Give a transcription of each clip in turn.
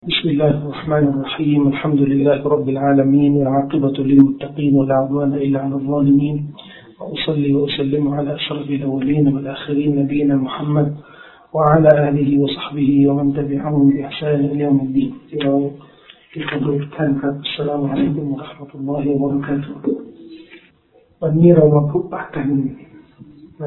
بسم الله الرحمن الرحيم الحمد لله رب العالمين والعاقبة للمتقين ولا عدوان إلا على الظالمين وأصلي وأسلم على أشرف الأولين والآخرين نبينا محمد وعلى آله وصحبه ومن تبعهم بإحسان إلى يوم الدين السلام عليكم ورحمة الله وبركاته วันนี้เรามาพบปะกันใน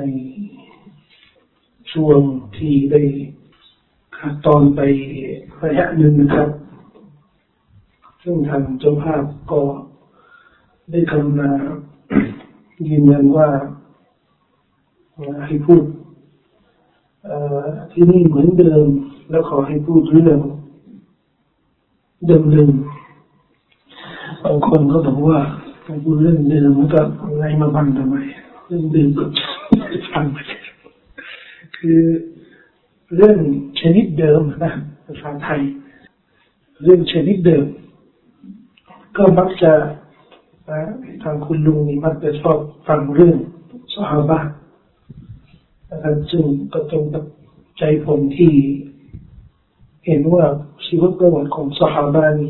ช่วงที่ได้ขาดตอนไประยะหนึ่งนะครับซึ่งทางเจ้าภาพก็ได้กรุณายืนยันว่าให้พูดที่นี่เหมือนเดิมแล้วขอให้พูดเรื่องเดิมๆบางคนก็บอกว่าพูดเรื่องเดิมมันก็อะไรมาบังทำไมเรื่องเดิมก็ฟังมาคือเรื่องชนิดเดิมนะภาษาไทยเรื่องชนิดเดิมก็มักจะทางคุณลุงนี่มักจะชอบฟังเรื่องซอฮาบะห์นะครับซึ่งก็ตรงกับใจผมที่เห็นว่าชีวประวัติของซอฮาบะห์นี่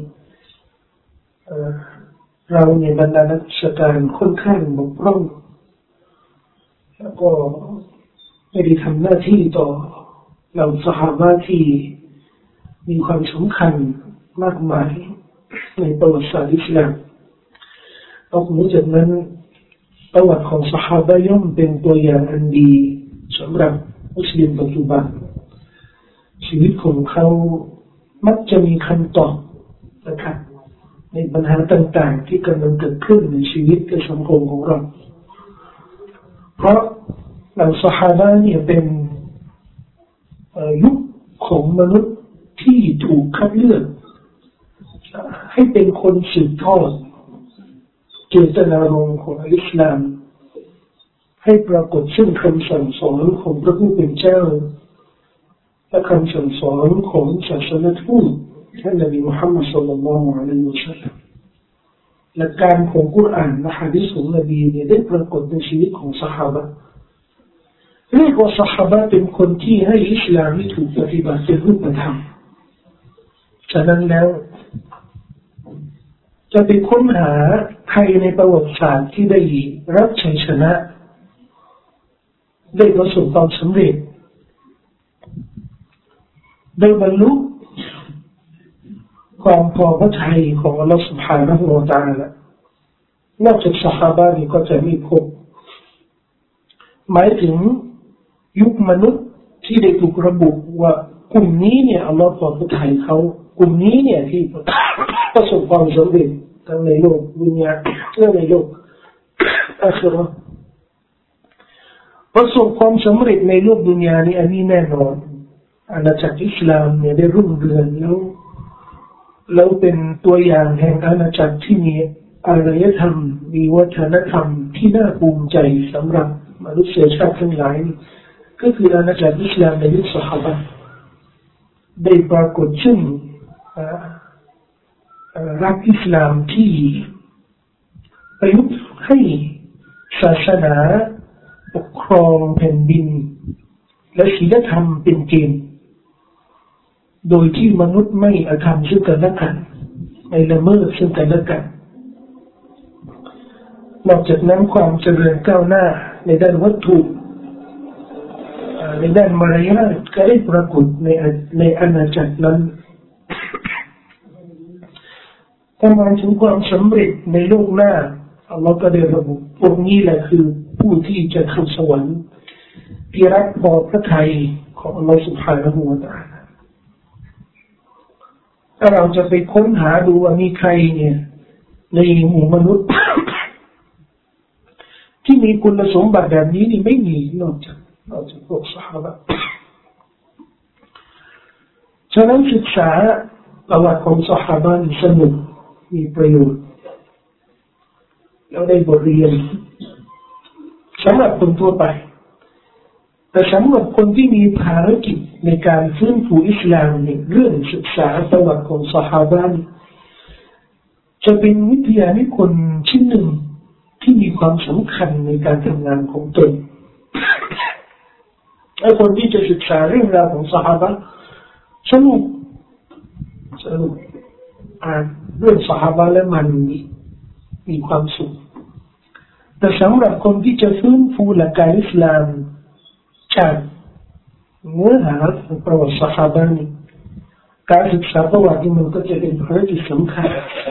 เราในบรรดานักวิชาการค่อนข้างบกพร่องแล้วก็ไม่ได้ทำหน้าที่ต่อเหล่าซอฮาบะห์ที่มีความสำคัญมากมายในประวัติศาสตร์อิสลามนอกจากนั้นประวัติของซอฮาบะห์ย่อมเป็นตัวอย่างอันดีสำหรับมุสลิมปัจจุบันชีวิตของเขามักจะมีคำตอบนะครับในปัญหาต่างๆที่กำลังเกิดขึ้นในชีวิตและสังคมของเราเพราะเหล่าซอฮาบะห์เนี่ยเป็นยุคของมนุษย์ที่ถูกคัดเลือกให้เป็นคนสืบทอดเจตนารมณ์ของอิสลามให้ปรากฏซึ่งคำสั่งสอนของพระผู้เป็นเจ้าและคำสั่งสอนของศาสนทูตท่านนบีมุฮัมมัดศ็อลลัลลอฮุอะลัยฮิวะซัลลัมหลักการของกุรอานและหะดีษของนบีเนี่ยได้ปรากฏในชีวิตของซอฮาบะห์เรียกว่าซอฮาบะห์เป็นคนที่ให้อิสลามถูกปฏิบัติเป็นรูปธรรมฉะนั้นแล้วจะไปค้นหาใครในประวัติศาสตร์ที่ได้รับชัยชนะได้ประสบความสำเร็จได้บรรลุความพอพระทัยของอัลลอฮฺ سبحانه และ تعالى นอกจากซอฮาบะห์นี้ก็จะมีพบหมายถึงยุคมนุษย์ที่ได้ถูกระบุว่ากลุ่มนี้เนี่ยอัลลอฮฺพอพระทัยเขากลุ่มนี้เนี่ยที่ประสบความสำเร็จทั้งในโลกดุนยาและในโลกอาคิเราะห์ประสบความสำเร็จในโลกดุนยานี้อันนี้แน่นอนอาณาจักรอิสลามเนี่ยได้รุ่งเรืองแล้วเป็นตัวอย่างแห่งอาณาจักรที่มีอารยธรรมมีวัฒนธรรมที่น่าภูมิใจสำหรับมนุษยชาติทั้งหลายก็คืออาณาจักรอิสลามในยุคซอฮาบะห์ได้ปรากฏซึ่งรัฐอิสลามที่ประยุกต์ให้ศาสนาปกครองแผ่นดินและศีลธรรมเป็นเกณฑ์โดยที่มนุษย์ไม่อาธรรมซึ่งกันและกันไม่ละเมิดซึ่งกันและกันนอกจากนั้นความเจริญก้าวหน้าในด้านวัตถุในด้านมารยาทก็ได้ปรากฏในอาณาจักรนั้นถ้ามาถึงความสำเร็จในโลกหน้าอัลลอฮฺก็ได้ระบุพวกนี้แหละคือผู้ที่จะเข้าสวรรค์ที่รักพอพระทัยของอัลลอฮฺ سبحانه และ تعالى ถ้าเราจะไปค้นหาดูว่ามีใครเนี่ยในหมู่มนุษย์ ที่มีคุณสมบัติแบบนี้นี่ไม่มีนอกจากพวกซอฮาบะห์ฉะนั้นศึกษาประวัติของซอฮาบะห์สนุกมีประโยชน์แล้วได้บทเรียนสำหรับคนทั่วไปแต่สำหรับคนที่มีภารกิจในการฟื้นฟูอิสลามเนี่ยเรื่องศึกษาประวัติของซอฮาบะห์จะเป็นวิทยานิพนธ์ชิ้นหนึ่งที่มีความสำคัญในการทำงานของตนและคนที่จะศึกษาเรื่องราวของซอฮาบะห์สนุกสรุปอ่านเรื่องซอฮาบะห์แล้วมันมีความสุขแต่สำหรับคนที่จะฟื้นฟูหลักการอิสลามจากเนื้อหาของประวัติซอฮาบะห์นี้การศึกษาประวัติมันก็จะเป็นภารกิจสำคัญ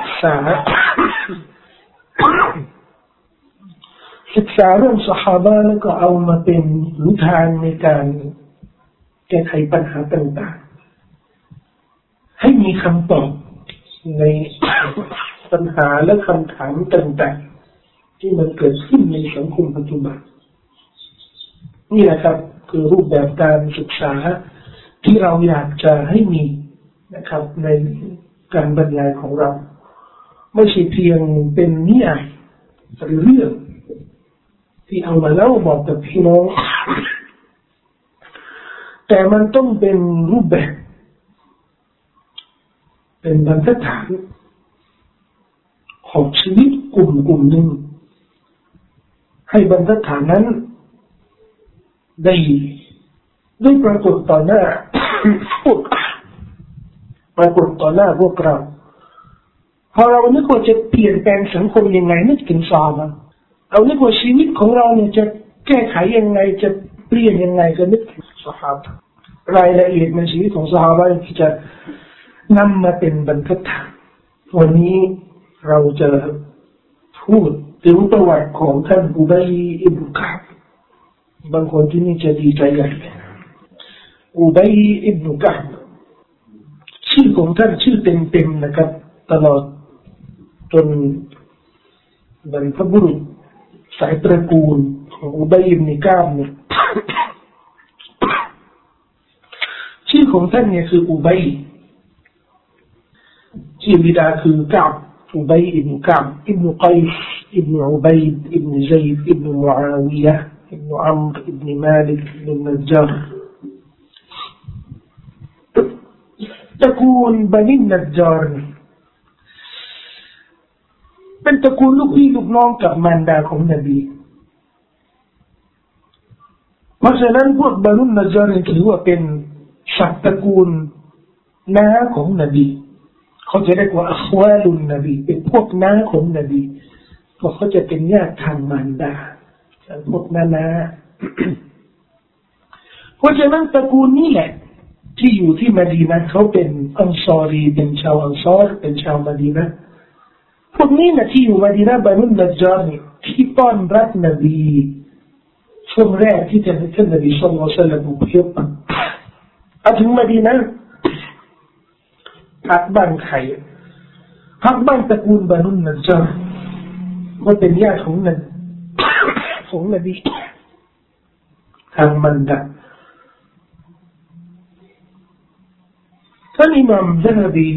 ศึกษาเรื่องซอฮาบะห์แล้วก็เอามาเป็นหนทางในการแก้ไขปัญหาต่างๆให้มีคำตอบในปัญหาและคำถามต่างๆที่มันเกิดขึ้นในสังคมปัจจุบันนี่แหละครับคือรูปแบบการศึกษาที่เราอยากจะให้มีนะครับในการบรรยายของเราไม่ใช่เพียงเป็นนิยายหรือเรื่องที่เอามาเล่าบอกกับพี่น้องแต่มันต้องเป็นรูปแบบเป็นบรรทัดฐานของชีวิตกลุ่มหนึ่งให้บรรทัดฐานนั้นได้ปรากฏต่อหน้าปรากฏต่อหน้าพวกเราพอเรานึกว่าจะเปลี่ยนแปลงสังคมยังไงนึกถึงซอฮาบะห์เรานึกว่าชีวิตของเราเนี่ยจะแก้ไขยังไงจะเปลี่ยนยังไงก็นึกถึงซอฮาบะห์รายละเอียดในชีวิตของซอฮาบะห์ที่จะนำมาเป็นบรรทัดฐานวันนี้เราจะพูดถึงประวัติของท่านอุบัยอิบนุกะอ์บบางคนที่นี่จะดีใจใหญ่อุบัยอิบนุกะอ์บชื่อของท่านชื่อเต็มๆนะครับตลอดจนบรรพบุรุษสายตระกูลของอุบัยอิบนุกะอ์บเนี่ยชื่อของท่านเนี่ยคืออุบัยชื่อบิดาคือกะอ์บอุบัยอิบนุกะอ์บอิบนุกัยส์อิบนุอุบัยดอิบนุซัยด์อิบนุมุอาวิยะห์อิบนุอัมรอิบนุมาลิกอิบนุนัจญาร์ตระกูลบันินัจญาร์เป็นตระกูลลูกพี่ลูกน้องกับมารดาของนบีเพราะฉะนั้นพวกบันินัจญาร์ถือว่าเป็นศักดิ์ตระกูลน้าของนบีเขาจะเรียกว่าอัควาลุนนบีเป็นพวกน้าของนบีเพราะเขาจะเป็นญาติทางมารดาพวกน้าเพราะฉะนั้นตระกูลนี้แหละที่อยู่ที่มะดีนะห์เขาเป็นอันซอรีเป็นชาวอันซอรเป็นชาวมะดีนะห์พวกนี้นะที่อยู่มะดีนะห์บันุนนัจญาร์ที่ต้อนรับนบีช่วงแรกที่ท่านนบีศ็อลลัลลอฮุอะลัยฮิวะซัลลัมอพยพมาถึงมะดีนะห์พักบ้านใครพักบ้านตระกูลบันุนนัจญาร์ว่าเป็นญาติของนบีทางมารดาท่านอิหม่ามซะฮะบี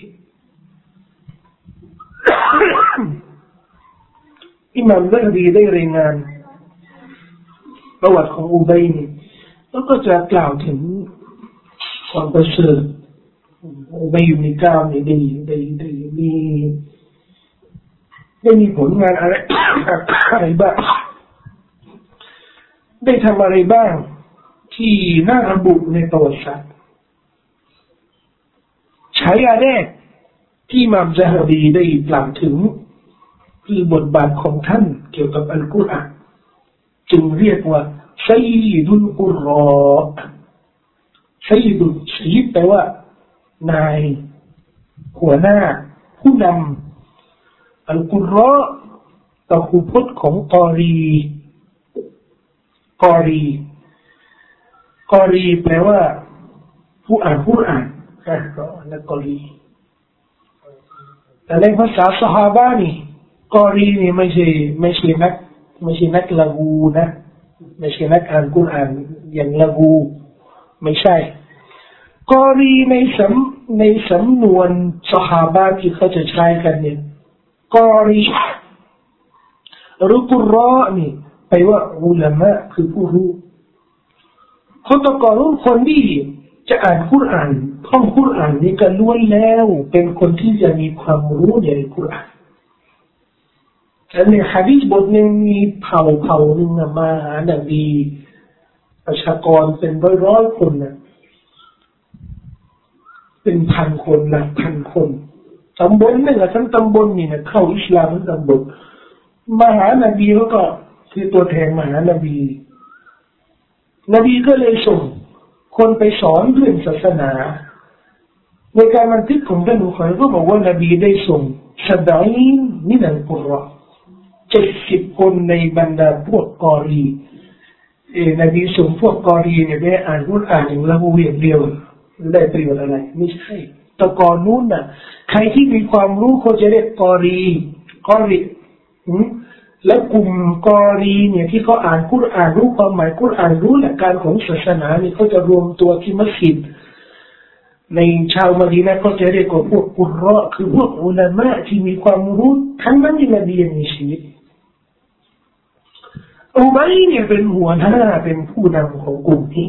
อิหม่ามซะฮะบีได้รายงานประวัติของอุบัยนี่แล้วก็จะกล่าวถึงความประเสริฐอุบัยอยู่ในกาวนี่ได้มีผลงานอะไรบ้างได้ทำอะไรบ้างที่น่าระบุในประวัติศาสตร์ฉายาแรกที่อิหม่ามซะฮะบีได้กล่าวถึงคือบทบาทของท่านเกี่ยวกับอัลกุรอานจึงเรียกว่าซัยยิดุลกุรรอซัยยิดแปลว่านายหัวหน้าผู้นำอัลกุรรอก็คือพจน์ของกอรีแปลว่าผู้อ่านนักกอรีแต่ในภาษาซอฮาบะห์นี่กอรีนี่ไม่ใช่นักละกูนะไม่ใช่นักอ่านกุรอานอย่างละกูไม่ใช่กอรีในสำนวนซอฮาบะห์ที่เขาจะใช้กันเนี่ยกอรีหรือกุรรอนี่แปลว่าอุลามะคือผู้รู้คนตะกอนคนที่จะอ่านกุรอานท่องกุรอานนี่ก็ล้วนแล้วเป็นคนที่จะมีความรู้ในกุรอานแต่ในหะดีษบทนึงมีเผ่านึงมาหานบีประชากรเป็นร้อยคนนะเป็นพันคนหลักพันคนตำบลนี่แหละทั้งตำบลนี่นะเข้าอิสลามทั้งตำบลมหานบีเขาก็คือตัวแทนมหานบีนบีก็เลยส่งคนไปสอนเรื่องศาสนาในการบันทึกของท่านบุคคลก็บอกว่านบีได้ส่ง70มินัลกุรอาน70คนในบรรดาพวกกอรีนบีส่งพวกกอรีเนี่ยไปอ่านกุรอานอย่างละหูอย่างเดียวได้ประโยชน์อะไรไม่ใช่แต่ก่อนนู้นน่ะใครที่มีความรู้เขาจะเรียกกอรีแล้วกลุ่มกอรีเนี่ยที่เขาอ่านกุรอานรู้ความหมายกุรอานรู้หลักการของศาสนาเนี่ยเขาจะรวมตัวที่มัสยิดในชาวมะดีนะห์เขาจะเรียกว่าพวกกุรอคือพวกอุลามะที่มีความรู้ทั้งนั้นที่นบียังมีชีวิตอุบัยเนี่ยเป็นหัวหน้าเป็นผู้นำของกลุ่มนี้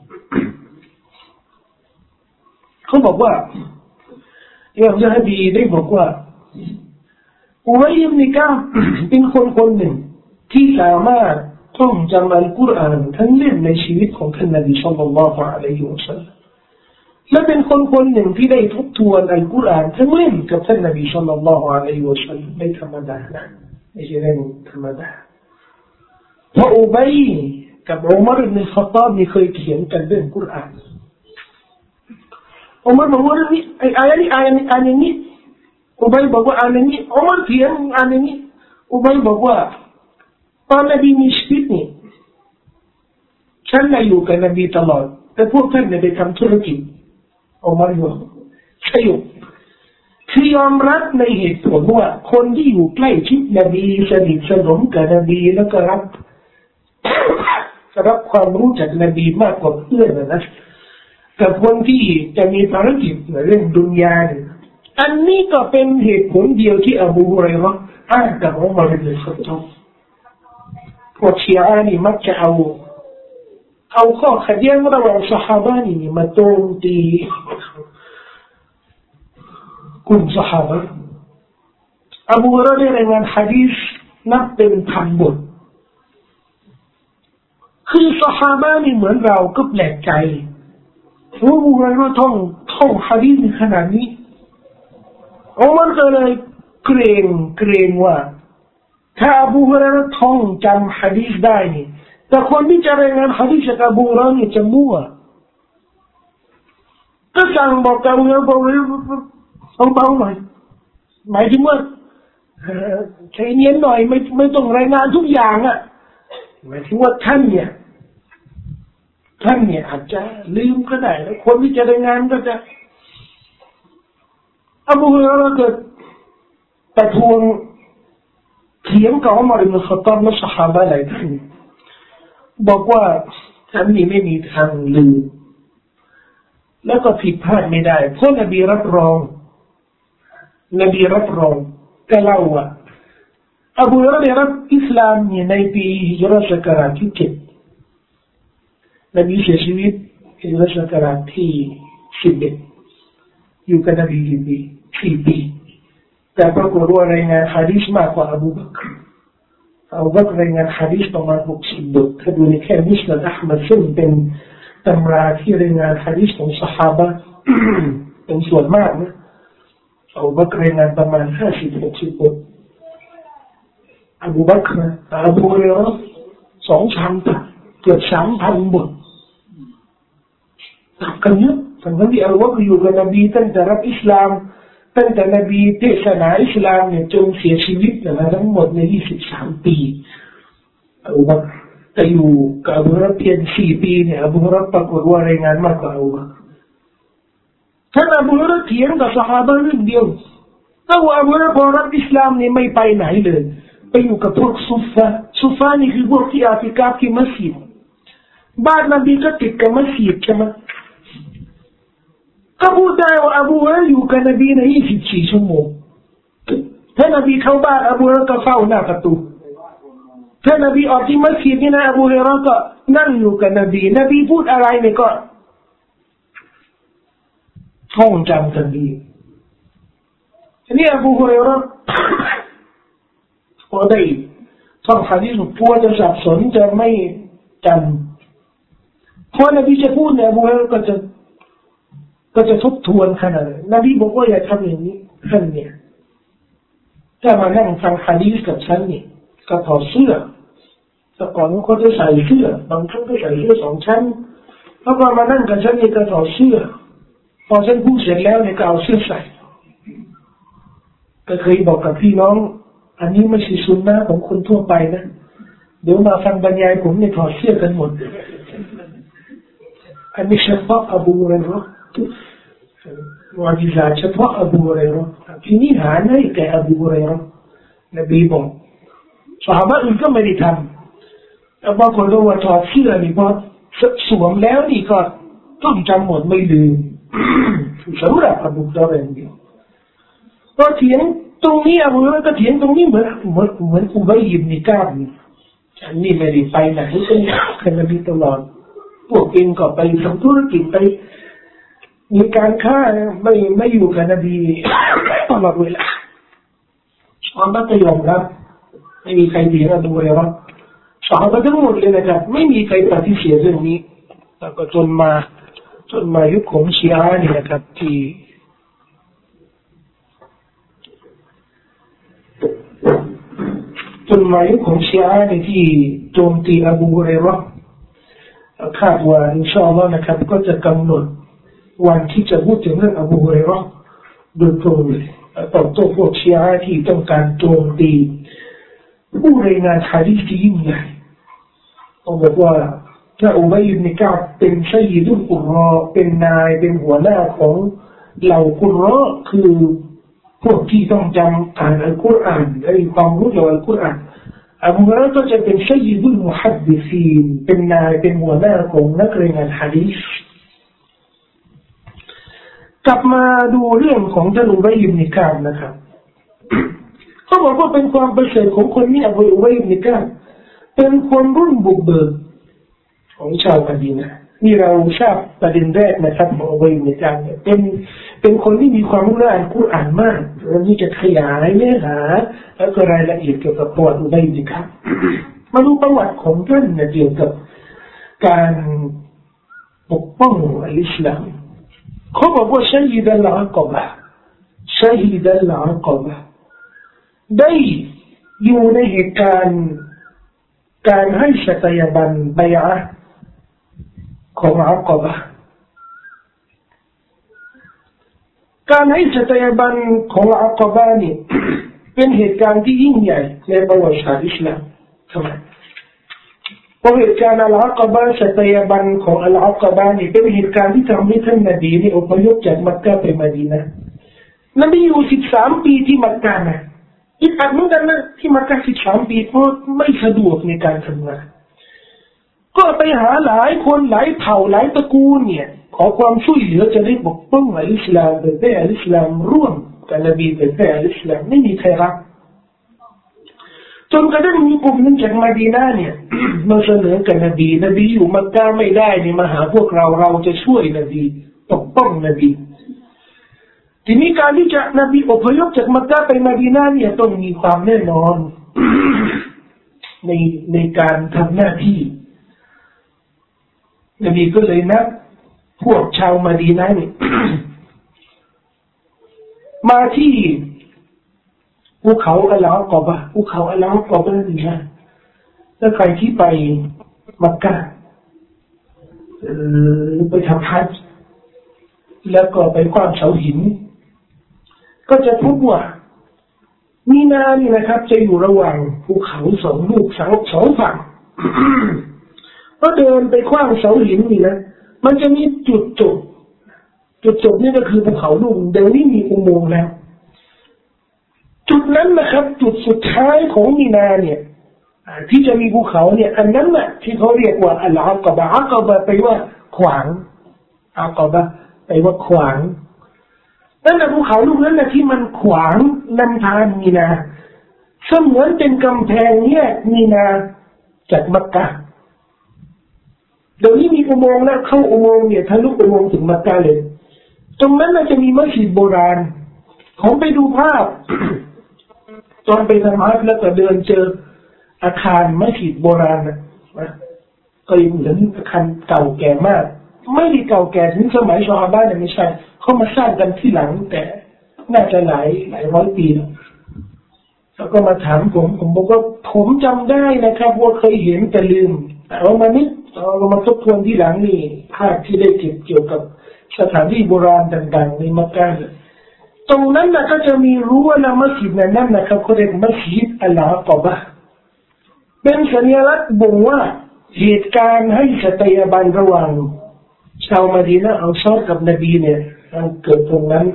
เขาบอกว่าอย่างซะฮบีได้บอกว่าอุบัยอิบนุกะบเป็นคนหนึ่งที่สามารถท่องจำอัลกุรอานทั้งเล่มในชีวิตของท่านนบีศ็อลลัลลอฮุอะลัยฮิวะซัลลัมและเป็นคนหนึ่งที่ได้ทบทวนอัลกุรอานทั้งเล่มกับท่านนบีศ็อลลัลลอฮุอะลัยฮิวะซัลลัมไม่ธรรมดานะไม่ใช่เรื่องธรรมดาเพราะอุบัยกับอุมัรอิบนุลค็อฏฏอบนี่เคยเถียงกันเรื่องกุรอานอุมัรบอกว่านี่อายะนี้อย่างนี้อุบัยบอกว่าอย่างนี้อุมัรเถียงอย่างนี้อุบัยบอกว่าตอนนบีมีชีวิตนี่ฉันน่ะอยู่กับนบีตลอดแต่พวกท่านเนี่ยไปทำธุรกิจอุมัรบอกใช่คือยอมรับในเหตุผลว่าคนที่อยู่ใกล้ชิดนบีสนิทสนมกับนบีแล้วก็รับความรู้จากนบีมากกว่าเพื่อนนะกับคนที่จะมีภารกิจในเรื่องดุนยาอันนี้ก็เป็นเหตุผลเดียวที่อบูฮุรอยเราะห์อ้างกับอุมัรอิบนุลค็อฏฏอบพวกชีอะห์นี่มักจะเอาข้อขัดแย้งระหว่างซอฮาบะห์นี่มาโจมตีกลุ่มซอฮาบะห์อบูฮุรอยเราะห์ได้รายงานหะดีษนับเป็นพันบทคือซอฮาบะห์นี่เหมือนเราก็แปลกใจว่าอบูฮุรอยเราะห์ท่องหะดีษขนาดนี้อุมัรก็เลยเกรงว่าถ้าอบูฮุรอยเราะห์ท่องจำหะดีษได้นี่แต่คนที่จะรายงานหะดีษจากอบูฮุรอยเราะห์นี่จะมั่วก็สั่งบอกกับอบูฮุรอยเราะห์เบาๆหน่อยหมายถึงว่าใจเย็นหน่อยไม่ต้องรายงานทุกอย่างอ่ะหมายถึงว่าท่านเนี่ยอาจจะลืมก็ได้แล้วคนที่จะรายงานก็จะอบูฮุรอยเราะห์เกิดประท้วงเถียงกับอุมัรอิบนุลค็อฏฏอบและซอฮาบะห์หลายท่านบอกว่าท่านนี่ไม่มีทางลืมแล้วก็ผิดพลาดไม่ได้เพราะนบีรับรองก็เล่าว่าอบูฮุรอยเราะห์ได้รับอิสลามในปีฮิจเราะห์ศักราชที่7นบีเสียชีวิตฮิจเราะห์ศักราชที่11อยู่กับนบีกี่ปี4 ปีแต่ปรากฏว่ารายงานหะดีษมากกว่าอบูบักรรายงานหะดีษประมาณ60 บทถ้าดูในแค่มุสนัดอะห์มัดซึ่งเป็นตำราที่รายงานหะดีษของซอฮาบะห์ เป็นส่วนมากนะอบูบักรรายงานประมาณ50-60 บทอบูบักรอบูฮุรอยเราะห์2,000 เกือบ 3,000 บทกันเยอะทั้งที่อบูบักรอยู่กับนบีตั้งแต่รับอิสลามตั้งแต่นบีเทศนาอิสลามเนี่ยจนเสียชีวิตนะทั้งหมดใน23 ปีอบูบักรแต่อยู่กับอบูฮุรอยเราะห์เพียง4 ปีเนี่ยอบูฮุรอยเราะห์ปรากฏว่ารายงานมากกว่าอบูบักรท่านอบูฮุรอยเราะห์เถียงกับซอฮาบะห์เรื่องเดียวถ้าว่าอบูฮุรอยเราะห์พอรับอิสลามเนี่ยไม่ไปไหนเลยไปอยู่กับพวกซุฟะนี่คือพวกที่อาติกาฟที่มัสยิดบ้านนบีก็ติดกับมัสยิดใช่ไหมก็พูดได้ว่าอบูฮุรอยเราะห์อยู่กับนบีใน24 ชั่วโมงถ้านบีเข้าบ้านอบูฮุรอยเราะห์ก็เฝ้าหน้าประตูถ้านบีออกที่มัสยิดนี่นะอบูฮุรอยเราะห์ก็นั่งอยู่กับนบีพูดอะไรเนี่ยก็ท่องจำกันดีทีนี้อบูฮุรอยเราะห์พอได้ท่องหะดีษกลัวจะสับสนจะไม่จำพอนบีจะพูดเนี่ยอบูฮุรอยเราะห์ก็จะก็จะทบทวนขนาดนบีบอกว่าอย่าทำอย่างนี้ท่านเนี่ยถ้ามานั่งฟังฮะดีษกับฉันนี่ก็ถอดเสื้อแต่ก่อนเขาจะใส่เสื้อบางครั้งก็ใส่เสื้อสองชั้นแล้วก็มานั่งกับฉันนี่ก็ถอดเสื้อพอฉันพูดเสร็จแล้วเนี่ยก็เอาเสื้อใส่ก็เคยบอกกับพี่น้องอันนี้ไม่ใช่ซุนนะของคนทั่วไปนะเดี๋ยวมาฟังบรรยายผมเนี่ยถอดเสื้อกันหมดอันนี้เฉพาะอบูฮุเรเราะห์มุอ์ญิซาตเฉพาะอบูฮุเรเราะห์ที่นี่หาได้แก่อบูฮุเรเราะห์นบีบอกซอฮาบะห์อื่นก็ไม่ได้ทำแล้วบางคนก็ว่าถอดเสื้อนี่พอสวมแล้วนี่ก็ต้องจำหมดไม่ลืมสำหรับอบูฮุเรเราะห์เดียวก็เถียงตรงนี้อบูฮุเรเราะห์ก็เถียงตรงนี้เหมือนอุบัยอิบนุกะบอันนี้ไม่ได้ไปไหนก็อยู่กับนบีตลอดพวกเองก็ไปทำธุรกิจไปมีการค้าไม่อยู่กับนบีตลอดเวลาความบัตรยอมรับไม่มีใครเถียงอบูฮุเรเราะห์สหายทั้งหมดเลยนะครับไม่มีใครปฏิเสธเรื่องนี้แล้วก็จนมายุคของชีอะห์นี่นะครับที่จนมายุคของชีอะห์นี่ที่โจมตีอบูฮุเรเราะห์คาดว่าอินชาอัลลอฮ์นะครับก็จะกำหนดวันที่จะพูดถึงเรื่องอบูฮุเรเราะห์โดยตรงเลยตอบโต้พวกชีอะห์ที่ต้องการโจมตีผู้รายงานหะดีษที่ยิ่งใหญ่ต้องบอกว่าถ้าอุบัยอิบนุกะบเป็นซัยยิดุลกุรรอเป็นนายเป็นหัวหน้าของเหล่ากุรรอคือพวกที่ต้องจำอ่านอัลกุรอานและมีความรู้เกี่ยวกับอัลกุรอานอบูฮุเรเราะห์ก็จะเป็นซัยยิดุลมุฮัดดิซีนเป็นนายเป็นหัวหน้าของนักรายงานหะดีษกลับมาดูเรื่องของท่านอุบัยอิบนุกะบนะครับเขาบอกว่าเป็นความประเสริฐของคนนี้อบูอุบัยอิบนุกะบเป็นคนรุ่นบุกเบิกของชาวมะดีนะห์นี่เราทราบประเด็นแรกนะครับของอุบัยอิบนุกะบเนี่ยเป็นคนที่มีความรู้เรื่องอัลกุรอานมากแล้วนี่จะขยายเนื้อหาแล้วก็รายละเอียดเกี่ยวกับประวัติอุบัยอิบนุกะบมาดูประวัติของท่านเนี่ยเกี่ยวกับการปกป้องอิสลามเขาบอกว่าชัยฮิดัลอะกอบะชัยฮิดัลอะกอบะได้อยู่ในเหตุการณ์การให้สัตยาบันบัยอะห์ของอักบะห์การให้สัตยาบันของอักบะห์นี่ เป็นเหตุการณ์ที่ยิ่งใหญ่ในประวัติศาสตร์อิสลามทำไมเพราะเหตุการณ์อัลอักบะห์สัตยาบันของอัลอักบะห์นี่เป็นเหตุการณ์ที่ทำให้ท่านนบีนี่อพยพจากมักกะฮ์ไปมะดีนะห์นบีอยู่13 ปีที่มักกะฮ์นะอีกอันเหมือนกันนะที่มักกะฮ์13 ปีเพราะไม่สะดวกในการทำงานก็ไปหาหลายคนหลายเผ่าหลายตระกูลเนี่ยขอความช่วยเหลือจะได้ปกป้องอิสลามเผยแพร่อิสลามร่วมกับนบีเผยแพร่อิสลามไม่มีใครรับจนกระทั่งมีกลุ่มนึงจากมะดีนะห์เนี่ย มาเสนอกับนบีอยู่มักกะฮ์ไม่ได้นี่มาหาพวกเราจะช่วยนบีปกป้องนบีทีนี้การที่จะนบีอพยพจากมักกะฮ์ไปมะดีนะห์เนี่ยต้องมีความแน่นอน ในการทำหน้าที่นบีก็เลยนัดพวกชาวมะดีนะห์นี่ มาที่ภูเขาอัลอักบะห์ภูเขาอัลอักบะห์นี่นะแล้วใครที่ไปมักกะฮ์ไปทำฮัจญ์แล้วก็ไปกว้านเสาหินก็จะพบว่ามีนานี่นะครับจะอยู่ระหว่างภูเขาสองลูกสองฝั่ง ก็เดินไปขว้างเสาหินนี่นะมันจะมีจุดจบนี่ก็คือภูเขาลูกเดี๋ยวนี้มีอุโมงค์แล้วจุดนั้นนะครับจุดสุดท้ายของมีนาเนี่ยที่จะมีภูเขาเนี่ยอันนั้นน่ะที่เขาเรียกว่าอัลอักบะห์อักบะห์แปลว่าขวางอักบะห์แปลว่าขวางนั่นแหละภูเขาลูกนั้นนะที่มันขวางนำทางมีนาเสมือนเป็นกำแพงเนี่ยมีนาจากมักกะฮ์เดี๋ยวนี้มีอุโมงค์แล้วเข้าอุโมงค์เนี่ยทะลุอุโมงค์ถึงมักกะฮ์เลยตรงนั้นน่าจะมีมัสยิดโบราณผมไปดูภาพ ตอนไปทำฮัจญ์แล้วก็เดินเจออาคารมัสยิดโบราณนะก็ยังเหมือนอาคารเก่าแก่มากไม่ได้เก่าแก่ถึงสมัยซอฮาบะห์เนี่ยไม่ใช่เขามาสร้างกันที่หลังแต่น่าจะหลายร้อยปีแล้วก็มาถามผมบอกว่าผมจำได้นะครับว่าเคยเห็นแต่ลืมแต่ว่ามาเรามาทบทวนที่หลังนี่ภาพที่ได้เก็บเกี่ยวกับสถานที่โบราณต่างๆในมักกะฮ์ตรงนั้นนะก็จะมีรั้วและมัสยิดนั่นนะครับเขาเรียกมัสยิดอัลอาक़บะห์เป็นสัญลักษณ์บ่งว่าเหตุการณ์ให้สัตยาบันระหว่างชาวมะดีนะห์อันซอรกับนบีเนี่ยเกิดตรงนั้น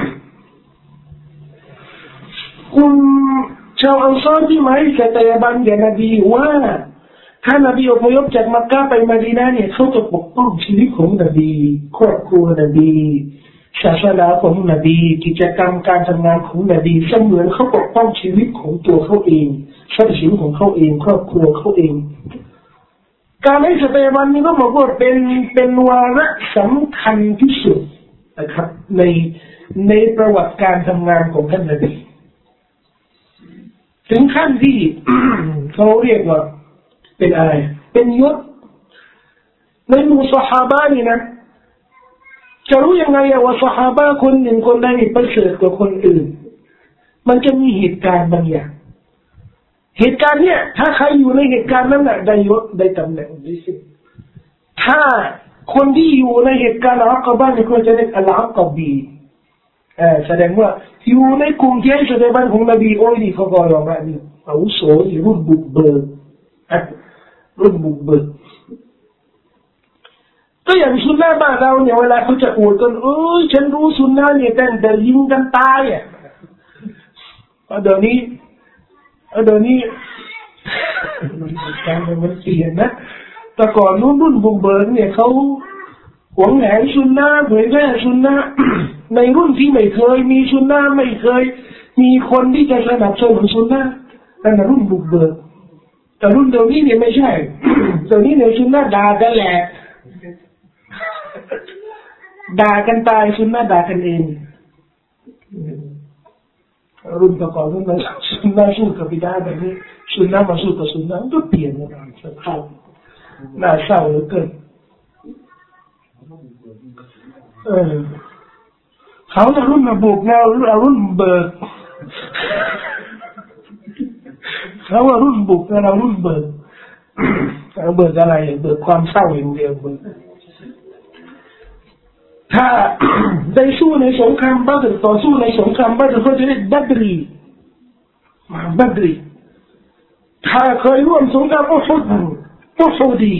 ชาวอันซอรที่มาให้สัตยาบันแก่นบีว่าถ้านบีอพยพจากมักกะฮ์ไปมะดีนะห์เนี่ยเขาจะปกป้องชีวิตของนบีครอบครัวนบีศาสนาของนบีกิจกรรมการทำงานของนบีเสมือนเขาปกป้องชีวิตของตัวเขาเองทรัพย์สินของเขาเองครอบครัวเขาเองการให้สัตยาบันนี้ก็บอกว่าเป็นวาระสำคัญที่สุดนะครับในประวัติการทำงานของท่านนบีถึงขั้นที่ เขาเรียกว่าเป็นอะไรเป็นยศในหมู่ซอฮาบะห์นี่นะจะรู้ยังไงว่าซอฮาบะห์คนหนึ่งคนใดประเสริฐกว่าคนอื่นมันจะมีเหตุการณ์บางอย่างเหตุการณ์เนี่ยถ้าใครอยู่ในเหตุการณ์นั้นน่ะได้ยศได้ตำแหน่งได้สิถ้าคนที่อยู่ในเหตุการณ์อัลกอฮ์เนี่ยก็จะเรียกอัลอักบีแสดงว่าอยู่ในกลุ่มที่ให้แสดงบ้านของนบีโอ้ยนี่เขาก็ยอมรับนี่อาวุโสรุ่นบุกเบิกรุ่นบุกเบิกก็อย่างสุนนะบ้านเราเนี่ยเวลาเขาจะอวดกันฉันรู้สุนนะเนี่ยแต่ยิงกันตายเดี๋ยวนี้การมันเปลี่ยนนะแต่ก่อนรุ่นบุกเบิกเนี่ยเขาหวงแหนสุนนะเผยแพร่สุนนะในรุ่นที่ไม่เคยมีสุนนะไม่เคยมีคนที่จะสนับสนุนสุนนะนั่นรุ่นบุกเบิกแต่รุ่นเดี๋ยวนี้เนี่ยไม่ใช่เดี๋ยวนี้เนี่ยสุนนะด่ากันแหละด่ากันตายสุนนะด่ากันเองรุ่นก่อนรุ่นนั้นสุนนะสู้กับบิดาแบบนี้สุนนะมาสู้กับสุนนะก็เปลี่ยนกันสักครั้งน่าเศร้าเหลือเกินเขาจะรุ่นมาบุกเรารุ่นเบิกเขาว่ารุ่นบุกเรารุ่นเบิกเบิกอะไรเบิกความเศร้าอย่างเดียวเบิกถ้าได้สู้ในสงครามบัตรต่อสู้ในสงครามบัตรเขาจะเรียกบัตรีถ้าเคยร่วมสงครามอุฮุดดี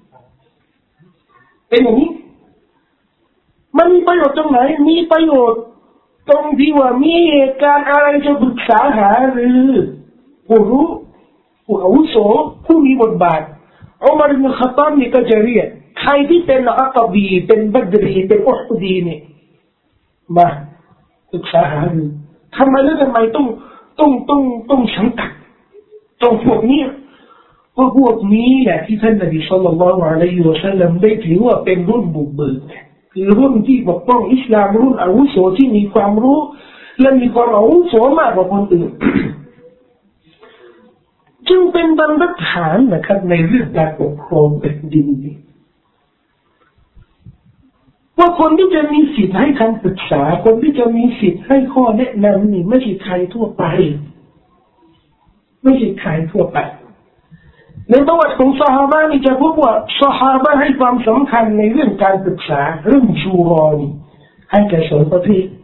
เป็นอย่างนี้มันมีประโยชน์ตรงไหนมีประโยชน์ตรงที่ว่ามีเหตุการณ์อะไรจะปรึกษาหาหรือผู้รู้ผู้อาวุโสผู้มีบทบาทอุมัร อิบนุ ค็อฏฏอบนี่ก็จะเรียกใครที่เป็นอักบีเป็นบัดรีเป็นอุฮุดีเนี่ยมาปรึกษาหาหรือทำไมแล้วทำไมต้องสังกัดตรงพวกนี้ก็พวกนี้แหละที่ท่านนบีศ็อลลัลลอฮุอะลัยฮิวะซัลลัมได้ถือว่าเป็นรุ่นบุกเบิกคือรุ่นที่ปกป้องอิสลามรุ่นอาวุโสที่มีความรู้และมีความอาวุโสมากกว่าคนอื่น จึงเป็นบรรทัดฐานนะครับในเรื่องการปกครองแผ่นดินนี้ว่าคนที่จะมีสิทธิ์ให้คำปรึกษาคนที่จะมีสิทธิ์ให้ข้อแนะนำนี่ไม่ใช่ใครทั่วไปในประวัติของซอฮาบะห์นี่จะพบว่าซอฮาบะห์ให้ความสำคัญในเรื่องการปรึกษาเรื่องชูรอนี่ให้แก่สองประเภท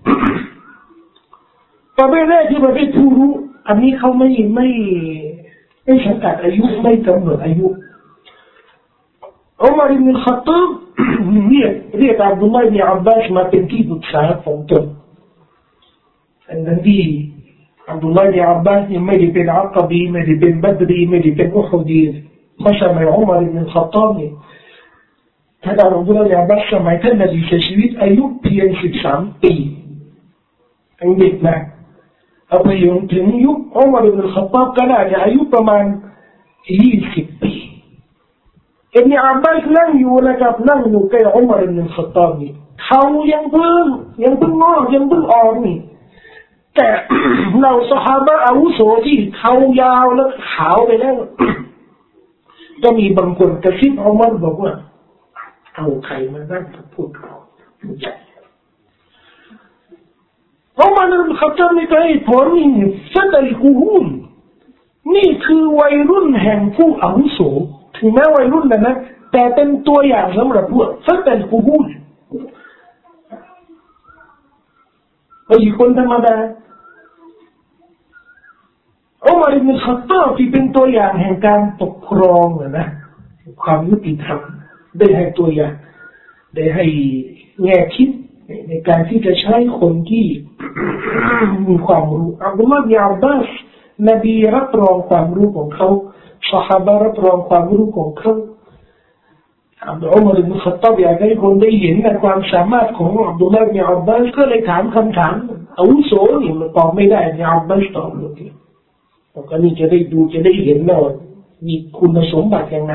ประเภทแรกที่ประเภทผู้รู้อันนี้เขาไม่สังกัดอายุไม่กำหนดอายุอุมัร อิบนุ ค็อฏฏอบเรียกอับดุลลอฮ์ อิบนุ อับบาสมาเป็นที่ปรึกษาของตนอันนั้นที่อับดุลลอฮ์ อิบนุ อับบาสไม่ได้เป็นอักบีไม่ได้เป็นบัดรีไม่ได้เป็นอุฮุดีมาสมัยอุมัร อิบนุ ค็อฏฏอบนี่ท่านอับดุลลอฮ์ อิบนุ อับบาสสมัยท่านนบีเสียชีวิตอายุเพียง13 ปียังเด็กนะเอาไปถึงยุคอุมัร อิบนุ ค็อฏฏอบก็น่าจะอายุประมาณ20 ปีอิบนุ อับบาสนั่งอยู่นะครับนั่งอยู่ใกล้อุมัร อิบนุ ค็อฏฏอบนี่เขายังเพิ่งงอกยังเพิ่งออกนี่แต่เราซอฮาบะห์อาวุโสที่เขายาวและขาวไปแล้วก็มีบางคนกระซิบอุมัรบอกว่าเอาใครมานั่งพูดเราใหญ่เพราะมันขับจำในใจผลนี่สัตย์กูฮูนนี่คือวัยรุ่นแห่งผู้อาวุโสถึงแม้วัยรุ่นนะแต่เป็นตัวอย่างสำหรับพวกสัตย์กูฮูนไม่ใช่คนธรรมดาอุมัร อิบนุ ค็อฏฏอบที่เป็นตัวอย่างแห่งการปกครองนะความยุติธรรมได้ให้ตัวอย่างได้ให้แง่คิดในการที่จะใช้คนที่ มีความรู้อับดุลลอฮ์ บิน อับบาสนบีรับรองความรู้ของเขาซอฮาบะห์รับรองความรู้ของเขาอุมัร อิบนุ ค็อฏฏอบอยากให้คนได้เห็นในความสามารถของอับดุลลอฮ์ บิน อับบาสก็เลยถามคำถามอาวุโสนี่มันตอบไม่ได้บิน อับบาสตอบเลยแล้วก็นี่จะได้ดูจะได้เห็นว่ามีคุณสมบัติยังไง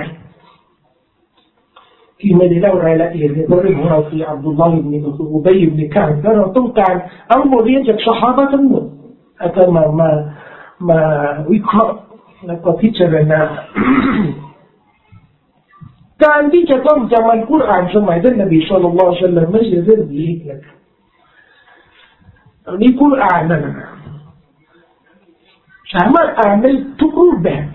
ที่ไม่ได้เล่ารายละเอียดเพราะเรื่องของเราคืออับดุลลอฮ์ อิบนุ อุบัย อิบนุ กะอ์บแล้วเราต้องการเอาบทเรียนจากซอฮาบะห์ทั้งหมดอาจารย์มาวิเคราะห์แล้วก็พิจารณา การที่จะต้องจำอัลกุรอานสมัยท่านนบีศ็อลลัลลอฮุอะลัยฮิวะซัลลัมไม่ใช่เรื่องเล็กนะครับอันนี้กุรอานนั่นนะสามารถอ่านได้ทุกรูปแบบ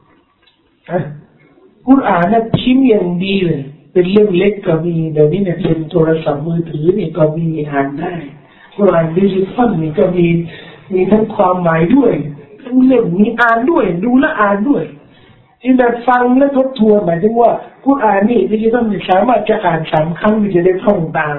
กุรอานนั้นชิ้นอย่างดีเลยเป็นเล่มเล็กก็มีเดี๋ยวนี้เนี่ยเป็นโทรศัพท์มือถือนี่ก็มีอ่านได้กุรอานดิจิทัลนี่ก็มีทั้งความหมายด้วยทั้งเล่มมีอ่านด้วยดูและอ่านด้วยที่แบบฟังและทบทวนหมายถึงว่ากุรอานนี่ดิจิทัลสามารถจะอ่าน3 ครั้งจะได้ท่องตาม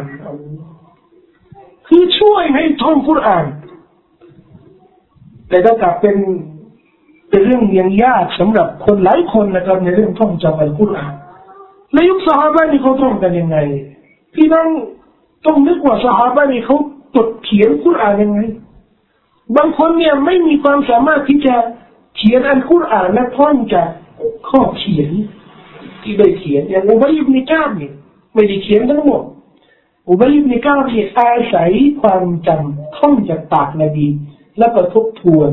คือช่วยให้ท่องกุรอานแต่ถ้ากลับเป็นเรื่องยังยากสำหรับคนหลายคนนะครับในเรื่องท่องจำอัลกุรอานในยุคซอฮาบะห์นี่เขาท่องกันยังไงพี่น้องต้องนึกว่าซอฮาบะห์นี่เขาจดเขียนกุรอานยังไงบางคนเนี่ยไม่มีความสามารถที่จะเขียนอัลกุรอานและท่องจากข้อเขียนที่ได้เขียนอย่างอุบัย อิบนุ กะอ์บเนี่ยไม่ได้เขียนทั้งหมดอุบัย อิบนุ กะอ์บเนี่ยอาศัยความจำท่องจากปากนบีแล้วก็ทบทวน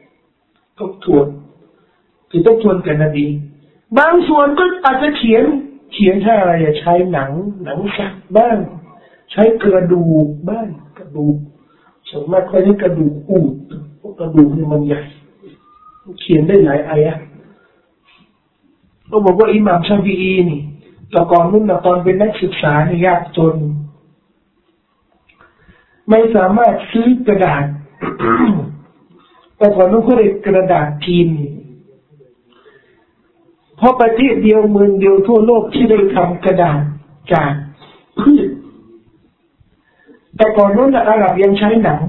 คือทบทวนกับนบีบางส่วนก็อาจจะเขียนใช้อะไรใช้หนังสัตว์บ้างใช้กระดูกบ้างกระดูกส่วนมากใช้กระดูกอูฐพวกกระดูกนี่มันใหญ่เขียนได้หลายอายะห์ก็บอกว่าอิหม่ามชาฟิอีนี่แต่ก่อนนู้นตอนเป็นนักศึกษานี่ยากจนไม่สามารถซื้อกระดาษแต่ก่อนนู้นเขาเรียกกระดาษจีนเพราะประเทศเดียวเมืองเดียวทั่วโลกที่ได้ทำกระดาษจากพืชแต่ก่อนนู้นอาหรับยังใช้หนัง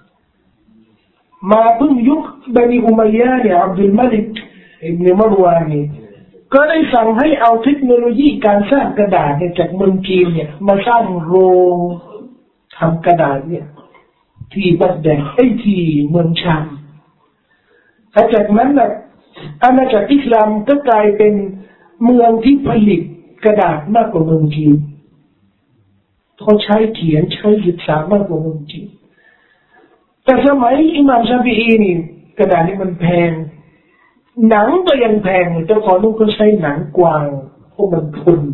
มาเพิ่งยุคบันิอุมัยยะห์เนี่ยอับดุลมาลิกอิบนุมัรวานนี่ก็ได้สั่งให้เอาเทคโนโลยีการสร้างกระดาษเนี่ยจากเมืองจีนเนี่ยมาสร้างโรงทำกระดาษเนี่ยที่บักแดดที่เมืองชามและจากนั้นนะอาณาจักรอิสลามก็กลายเป็นเมืองที่ผลิตกระดาษมากกว่าเมืองจีนเขาใช้เขียนใช้ศึกษามากกว่าเมืองจีนแต่สมัยอิหม่ามชาฟิอีนี่กระดาษนี่มันแพงหนังก็ยังแพงแต่ก่อนนู้นก็ใช้หนังกวางเพราะมันทน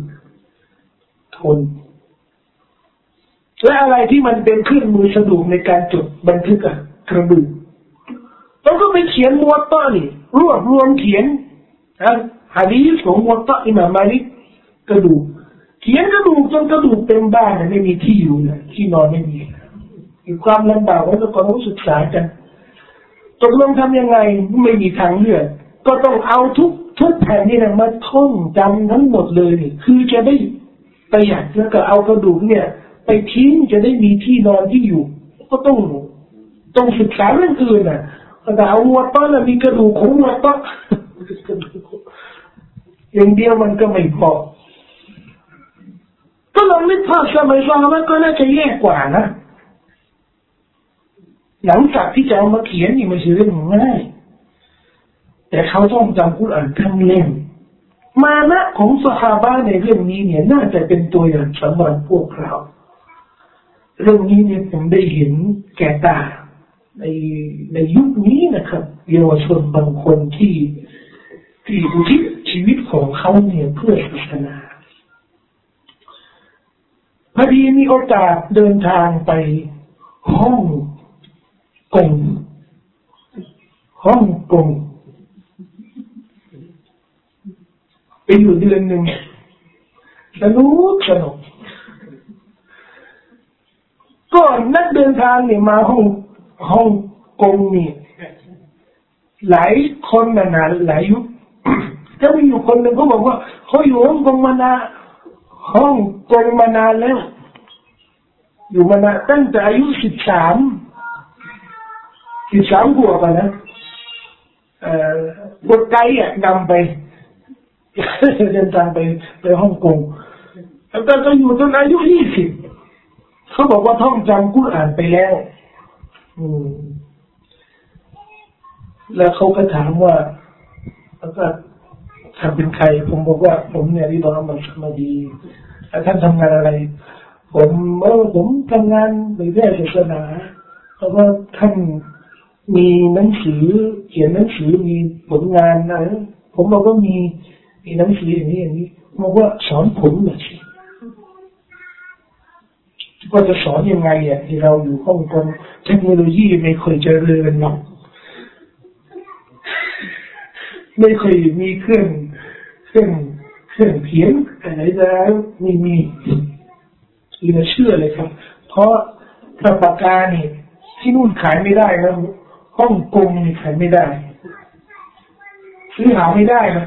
และอะไรที่มันเป็นเครื่องมือสะดวกในการจดบันทึกกระดูกเราก็ไปเขียนมุวัตตะนี่รวบรวมเขียนหะดีษของมุวัตตะอิหม่ามมาลิกกระดูกเขียนกระดูกจนกระดูกเต็มบ้านไม่มีที่อยู่เลยที่นอนไม่มีมีความลำบากแล้วก็ต้องศึกษากันตกลงทำยังไงไม่มีทางเลือกก็ต้องเอาทุกแผ่นนี่นะมาท่องจำทั้งหมดเลยนี่คือจะได้ประหยัดแล้วก็เอากระดูกเนี่ยไปทิ้งจะได้มีที่นอนที่อยู่ก็ต้องศึกษาเรื่องอื่นแต่เอาวัวต้นมีกระดูกของวัวต้นอย่างเดียวมันก็ไม่พอก็ลองนึกภาพสมัยซอฮาบะห์ก็น่าจะแย่กว่านะหลังจากที่จะเอามาเขียนนี่ไม่ใช่เรื่องง่ายแต่เขาต้องจำกุรอานทั้งเล่มมานะของซอฮาบะห์ในเรื่องนี้เนี่ยน่าจะเป็นตัวอย่างสำหรับพวกเราเรื่องนี้เนี่ยผมได้เห็นแก่ตาในยุคนี้นะครับเยาวชนบางคนที่อุทิศชีวิตของเขาเนี่ยเพื่อศาสนาพอดีมีโอกาสเดินทางไปฮ่องกงไปอยู่เดือนหนึ่งสนุกก็นักเดินทางเนี่ยมาฮ่องกงนี่หลายคนนะหลายยุคก็มีอยู่คนหนึ่งเขาบอกว่าเขาอยู่ฮ่องกงมานแล้วอยู่มานานตั้งแต่อายุ13ขวบนะบทไกด์นำไปเดินทางไปฮ่องกงแล้วก็อยู่จนอายุ20เขาบอกว่าท่องจำกุรอานไปแล้วแล้วเขาก็ถามว่าแล้วก็ท่านเป็นใครผมบอกว่าผมเนี่ยที่ตอนนั้นมันมาดีแล้วท่านทำงานอะไรผมทำงานในเรื่องศาสนาเพราะว่าท่านมีหนังสือเขียนหนังสือมีผลงานนะผมบอกว่ามีหนังสืออย่างนี้บอกว่าสอนผมหน่อยสิว่าจะสอนยังไงที่เราอยู่ฮ่องกงเทคโนโลยีไม่ค่อยเจริญหรอกไม่เคยมีเครื่องเขียนอะไรแล้วมีเหลือเชื่อเลยครับเพราะปากกาเนี่ยที่นู่นขายไม่ได้นะฮ่องกงนี่ขายไม่ได้ซื้อหาไม่ได้นะ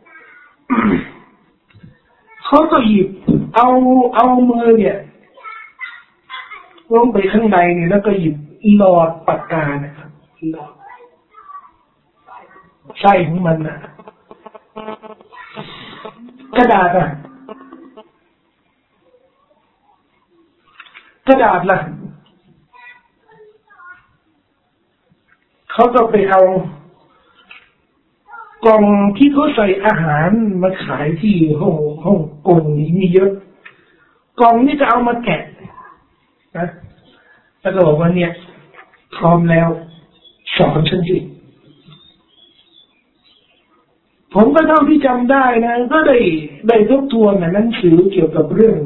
เขาก็หยิบเอามือเนี่ยลงไปข้างในเนี่ยแล้วก็หยิบหลอดปากกานะครับหลอดไส้ของมันนะกระดาษล่ะเขาก็ไปเอากล่องที่เขาใส่อาหารมาขายที่ฮ่องกงนี่มีเยอะกล่องนี้จะเอามาแกะนะแล้วก็บอกว่าเนี่ยพร้อมแล้วสอนฉันสิผมก็เท่าที่จำได้นะก็ได้ทบทวนหนังสือเกี่ยวกับเรื่อง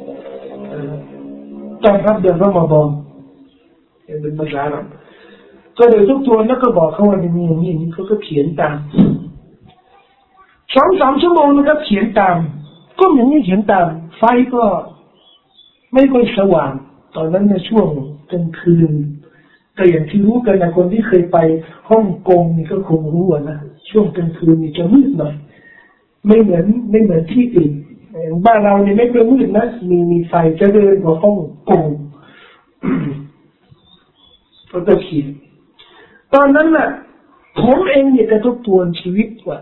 ตอนรับเดือนรอมฎอนเป็นภาษาอาหรับก็ได้ทบทวนแล้วก็บอกเขาว่าอย่างนี้เขาก็เขียนตาม2-3 ชั่วโมงนะครับเขียนตามก็อย่างนี้เขียนตามไฟก็ไม่ค่อยสว่างตอนนั้นในช่วงกลางคืนแต่อย่างที่รู้กันนะคนที่เคยไปฮ่องกงนี่ก็คงรู้นะช่วงกลางคืนนี่จะมืดหน่อยไม่เหมือนที่อื่นบ้านเราเนี่ยไม่ค่อยมืดนะมีไฟจะเดินกว่าฮ่องกงก็เขียนตอนนั้นน่ะผมเองเนี่ยจะทบทวนชีวิตว่า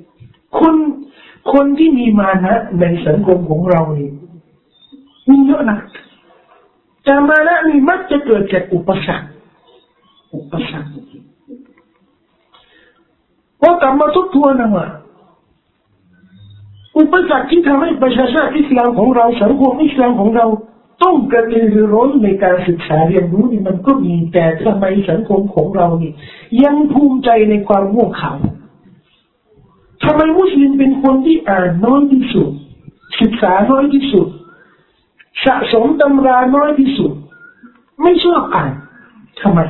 คนที่มีมานะในสังคมของเรานี่มีเยอะนะแต่มานะนี่มักจะเกิดจากอุปสรรคพอกลับมาทบทวนนะว่าอุปสรรคที่ทำให้ประชาชาติอิสลามของเราสังคมอิสลามของเราต้องกระตือรือร้นในการศึกษาเรียนรู้นี่มันก็มีแต่ทำไมสังคมของเรานี่ยังภูมิใจในความโง่เขลาทำไมมุสลิมเป็นคนที่อ่านน้อยที่สุดศึกษาน้อยที่สุดสะสมตำราน้อยที่สุดไม่ชอบอ่านทำไม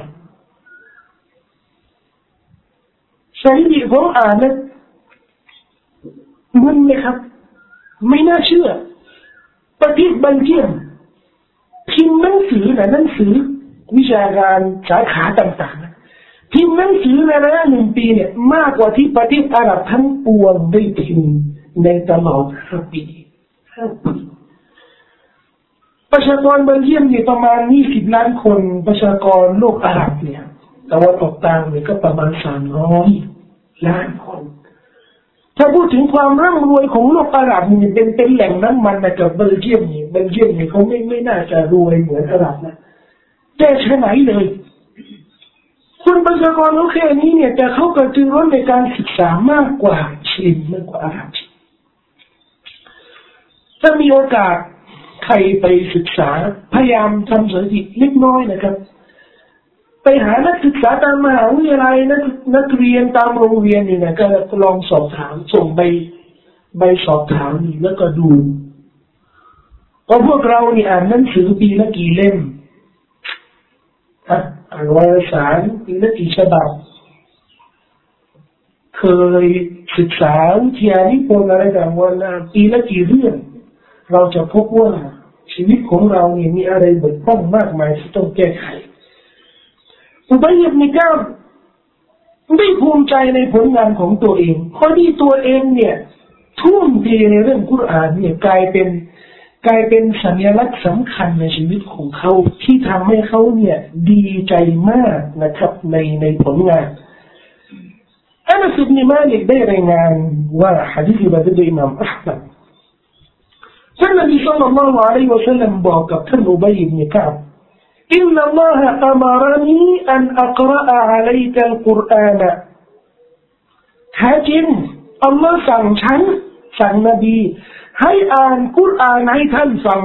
สถิติผมอ่านนะมึนเลยครับไม่น่าเชื่อประเทศเบลเยียมพิมพ์หนังสือวิชาการสาขาต่างๆพิมพ์หนังสือในระยะ1 ปีเนี่ยมากกว่าที่ประเทศอาหรับทั้งปวงได้พิมพ์ในตลอด5 ปีประชากรเบลเยียมเนี่ยประมาณ20 ล้านคนประชากรโลกอาหรับเนี่ยแต่ว่าตกต่างเนี่ยก็ประมาณ300 ล้านคนถ้าพูดถึงความร่ำรวยของโลกอาหรับนี่เป็นแหล่งน้ำมันนะกับเบลเยียมนี่เขาไม่น่าจะรวยเหมือนอาหรับนะแต่ใช่ไหนเลยคนประชากรเขาแค่นี้เนี่ยแต่เขากระตือรือร้นในการศึกษามากกว่าจีนมากกว่าอาหรับถ้ามีโอกาสใครไปศึกษาพยายามทำสถิติเล็กน้อยนะครับไปหานักศึกษาตามมหาวิทยาลัยนักเรียนตามโรงเรียนนี่นะก็ลองสอบถามส่งใบสอบถามนี่แล้วก็ดูเพราะพวกเรานี่อ่านหนังสือปีละกี่เล่มอ่านวารสารปีละกี่ฉบับเคยศึกษาวิทยานิพนธ์อะไรต่างๆปีละกี่เรื่องเราจะพบว่าชีวิตของเราเนี่ยมีอะไรบกพร่องมากมายที่ต้องแก้ไขอุบัยอิบนุกะบได้ภูมิใจในผลงานของตัวเองเพราะที่ตัวเองเนี่ยทุ่มเทในเรื่องกุรอานเนี่ยกลายเป็นสัญลักษณ์สำคัญในชีวิตของเขาที่ทำให้เขาเนี่ยดีใจมากนะครับในผลงานอานัส อิบนุ มาลิกได้รายงานว่าหะดีษมาจากอิหม่ามอะห์มัดท่านนบีศ็อลลัลลอฮุอะลัยฮิวะซัลลัมบอกกับท่านอุบัยอิบนุกะบอินนัลลอฮะอะมารนีอันอักเราะอะอะลัยกัลกุรอานแท้จริงอัลลอฮ์สั่งนบีให้อ่านกุรอานให้ท่านฟัง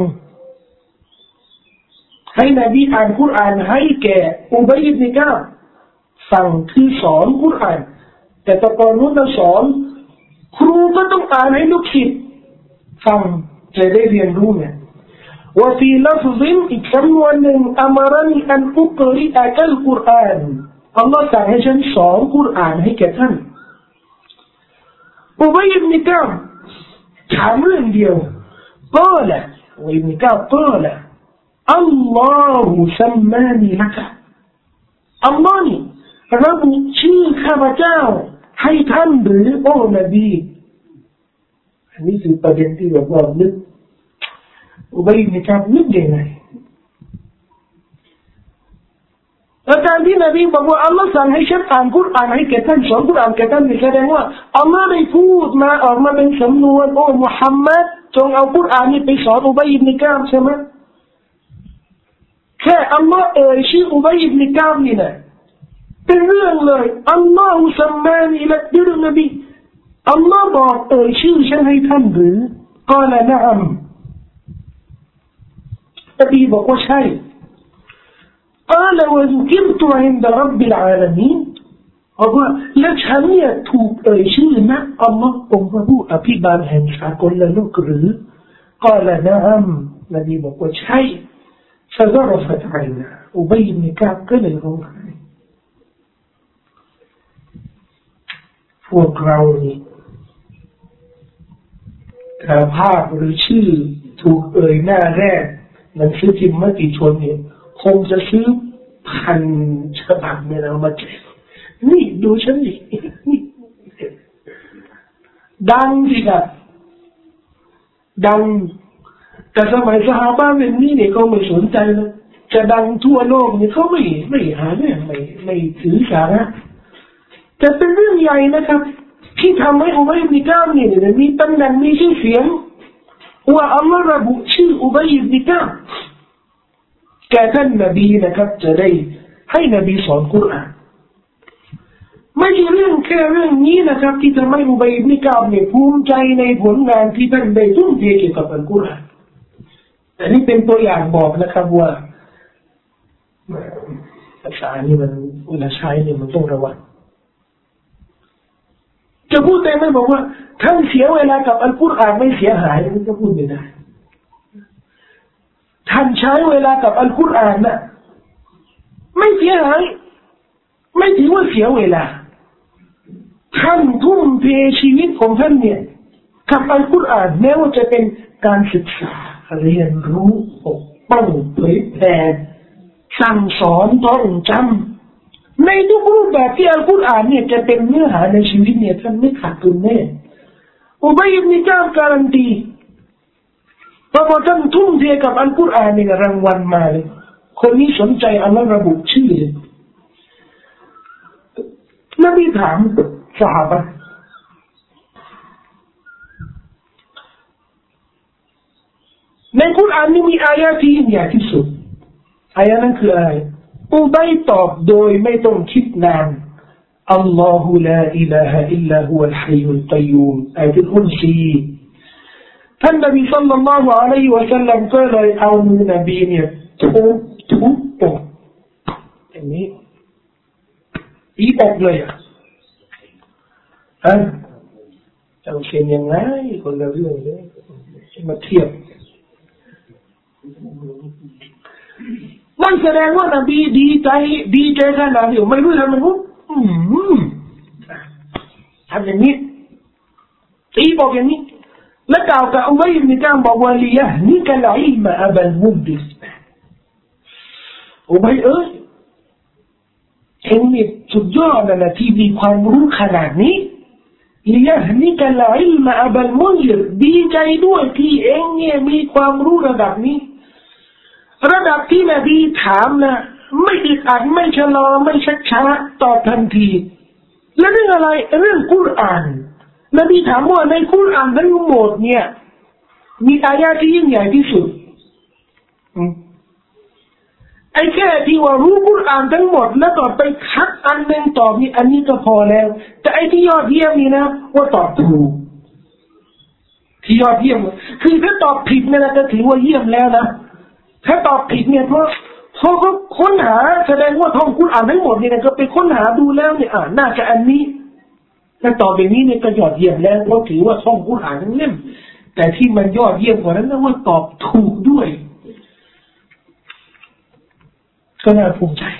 ให้นบีอ่านกุรอานให้แก่อุบัยอิบนุกะบฟังคือสอนกุรอานแต่ตอนก่อนนู้นเราสอนครูก็ต้องอ่านให้ลูกศิษย์ฟังจะได้เรียนรู้เนี่ยว่าฟีลัฟซินอีกคำวันหนึ่งอัมรนีอันอุกริอัลกุรอานอัลลอฮ์สั่งให้ฉันสอนกุรอานให้แก่ท่านอุบัยอิบนุกะบถามเรื่องเดียวก็แหละอุบัยอิบนุกะบก็แหละอัลลอฮุซัมมานีละกะอัลลอฮ์นี่ระบุชื่อข้าพเจ้าให้ท่านหรือโอ้นบีอันนี้คือประเด็นที่แบบว่านึกอุบัยอิบนุกะบนึกยังไงแล้วการที่นบีบอกว่าอัลลอฮ์สั่งให้ฉันอ่านกุรอานให้แก่ท่านสอนกุรอานแก่ท่านนี่แสดงว่าอัลลอฮ์ได้พูดมาออกมาเป็นสำนวนโอ้มุฮัมมัดจงเอากุรอานนี้ไปสอนอุบัยอิบนุกะบใช่ไหมแค่อัลลอฮ์ชื่ออุบัยอิบนุกะบนี่นะเป็นเรื่องเลยอัลลอฮฺสัมมานีละดิรนบีอัลลอฮฺบอกชื่อฉันให้ท่านหรือกล่าวนะอัมนบีบอกว่าใช่กล่าวว่าซุกิรตุอินดะรับบิลอาลามีนบอกว่าและฉันเนี่ยถูกชื่อนะอัลลอฮฺองค์พระผู้อภิบาลแห่งสากลโลกหรือกล่าวนะอัมนบีบอกว่าใช่فذرفت عينه أبي بن كعب قال لهพวกเรานี่ถ้าภาพหรือชื่อถูกหน้าแรกหนังสือพิมพ์มติชนเนี่ยคงจะซื้อพันฉบับเนี่ยเรามาแจกนี่ดูฉันดิดังสิครับดังแต่สมัยซอฮาบะห์เป็นนี่เนี่ยเขาไม่สนใจเลยจะดังทั่วโลกเนี่ยเขาไม่หาเนี่ยไม่ถือสาระแต่เป็นเรื่องใหญ่นะครับที่ทำให้อุบัยอิบนุกะบเนี่ยมีตำแหน่งมีชื่อเสียงว่าอัลลอฮ์ระบุชื่ออุบัยอิบนุกะบแก่ท่านนบีนะครับจะได้ให้นบีสอนกุรอานไม่ใช่เรื่องแค่เรื่องนี้นะครับที่ทำให้อุบัยอิบนุกะบเนี่ยภูมิใจในผลงานที่ท่านได้ทุ่มเทเกี่ยวกับอัลกุรอานอันนี้เป็นตัวอย่างบอกนะครับว่าภาษานี่มันเวลาใช้เนี่ยมันต้องระวังจะพูดได้ไหมบอกว่าท่านเสียเวลากับอัลกุรอานไม่เสียหายมันก็พูดไม่ได้ท่านใช้เวลากับอัลกุรอานน่ะไม่เสียหายไม่ถือว่าเสียเวลาท่านทุ่มเทชีวิตของท่านเนี่ยกับอัลกุรอานแม้ว่าจะเป็นการศึกษาเรียนรู้ปกป้องเผยแผ่สั่งสอนท่องจำในทุกรูปแบบที่อัลกุรอานเนี่ยจะเป็นเนื้อหาในชีวิตเนี่ยท่านไม่ขาดทุนแน่อุบัยอิบนุกะบการันตีเพราะว่าท่านทุ่มเทกับอัลกุรอานเนี่ยรางวัลมาเลยคนนี้สนใจอัลลอฮ์ระบุชื่อเลยนบีถามซอฮาบะห์ในกุรอานนี่มีอายะที่ยิ่งใหญ่ที่สุดอายะนั้นคืออะไรอุบัยตอบโดยไม่ต้องคิดนานอัลลอฮุลาอิลาฮะอิลลาฮุวัลฮัยยุลกัยยูมอายะอุลซีท่านนบีศ็อลลัลลอฮุอะลัยฮิวะซัลลัมก็เลยเอามือนบีเนี่ยทุบอกอย่างนี้อีบอกเลยจะเขียนยังไงคนละเรื่องเลยมาเทียบนั่นแสดงว่านบีดีใจขนาดนี้ไม่รู้ทำไมรู้ทำอย่างนี้ตีบอกอย่างนี้แล้วกล่าวกับอุบัยอิบนุกะบอกว่าลียะนี่กะลอิลมะอับัลมุนดิรอุบัยเอ็งนี่สุดยอดนะที่มีความรู้ขนาดนี้ลียะนี่กะลอิลมะอับัลมุนดิรดีใจด้วยที่เอ็งเนี่ยมีความรู้ระดับนี้ระดับที่นบีถามนะไม่อึดอัดไม่ชะลอไม่ชักช้าตอบทันทีแล้วเรื่องอะไรเรื่องกุรอานนบีถามว่าในกุรอานทั้งหมดเนี่ยมีอายะที่ยิ่งใหญ่ที่สุดไอ้แค่ที่ว่ารู้กุรอานทั้งหมดแล้วตอบไปคัดอันหนึ่งตอบนี่อันนี้ก็พอแล้วแต่ไอ้ที่ยอดเยี่ยมนี่นะว่าตอบถูกที่ยอดเยี่ยมคือถ้าตอบผิดเนี่ยก็ถือว่าเยี่ยมแล้วนะถ้าตอบผิดเนี่ยเพราะเขาก็ค้นหาแสดงว่าท่องกุรอานทั้งหมดเนี่ยก็ไปค้นหาดูแล้วเนี่ยน่าจะอันนี้ถ้าตอบแบบนี้เนี่ยก็ยอดเยี่ยมแล้วเพราะถือว่าท่องกุรอานทั้งเล่มแต่ที่มันยอดเยี่ยมกว่านั้นนะว่าตอบถูกด้วยก็น่าภูมิใจ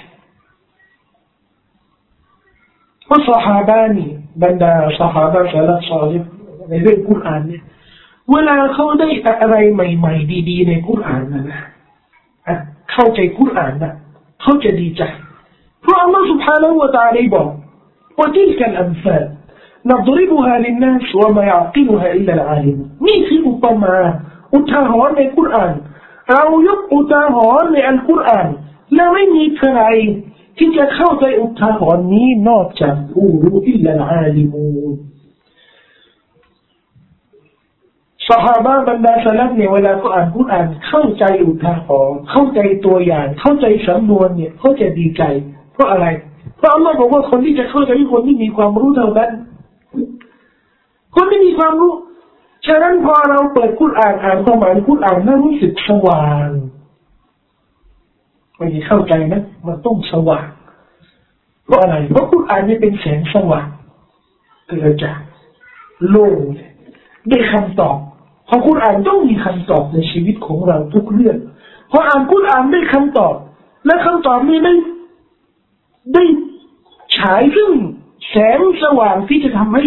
เพราะซอฮาบะนี่บรรดาซอฮาบะสลัฟซอลิฮ์ในเรื่องกุรอานเนี่ยเวลาเขาได้อะไรใหม่ๆดีๆในกุรอานนะเข้าใจกุรอานนะเขาจะดีใจเพราะอัลลอฮฺ سبحانه และ تعالى บอกว่าتلك الأمثال نضربها للناس وما يعقلها إلا العالم นี่คืออุปมาอุทาหรณ์ในกุรอานเรายกอุทาหรณ์ในอัลกุรอานแล้วไม่มีใครที่จะเข้าใจอุทาหรณ์นี้นอกจากผู้รู้อิลลัลอาลิมูนซอฮาบะห์บรรดาสลัฟเนี่ยเวลาเขาอ่านกุรอานเข้าใจอุทาหรณ์เข้าใจตัวอย่างเข้าใจสำนวนเนี่ยเขาจะดีใจเพราะอะไรเพราะอัลลอฮ์บอกว่าคนที่จะเข้าใจคนที่มีความรู้เท่านั้นคนที่มีความรู้ฉะนั้นพอเราเปิดกุรอานอ่านความหมายกุรอานน่ารู้สึกสว่างไม่ได้เข้าใจนะมันต้องสว่างเพราะอะไรเพราะกุรอานนี่เป็นแสงสว่างเกิดจากโลกได้คำตอบเพราะกุรอานต้องมีคำตอบในชีวิตของเราทุกเรื่องพออ่านกุรอานได้คำตอบและคำตอบนี้ได้ฉายซึ่งแสงสว่างที่จะทำให้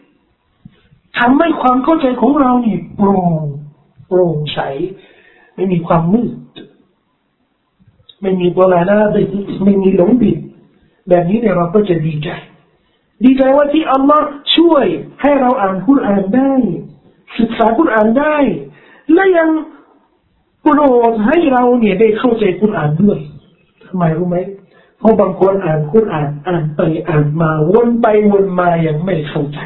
ความเข้าใจของเรานี่โปร่งใสไม่มีความมืดไม่มีโบราณไม่มีหลงผิดแบบนี้เนี่ยเราก็จะดีใจว่าที่อัลลอฮ์ช่วยให้เราอ่านกุรอานได้ศึกษากุรอานได้และยังโปรดให้เราเนี่ยได้เข้าใจกุรอานด้วยทำไมรู้ไหมเพราะบางคนอ่านกุรอานอ่านไปอ่านมาวนไปวนมายังไม่เข้าใจ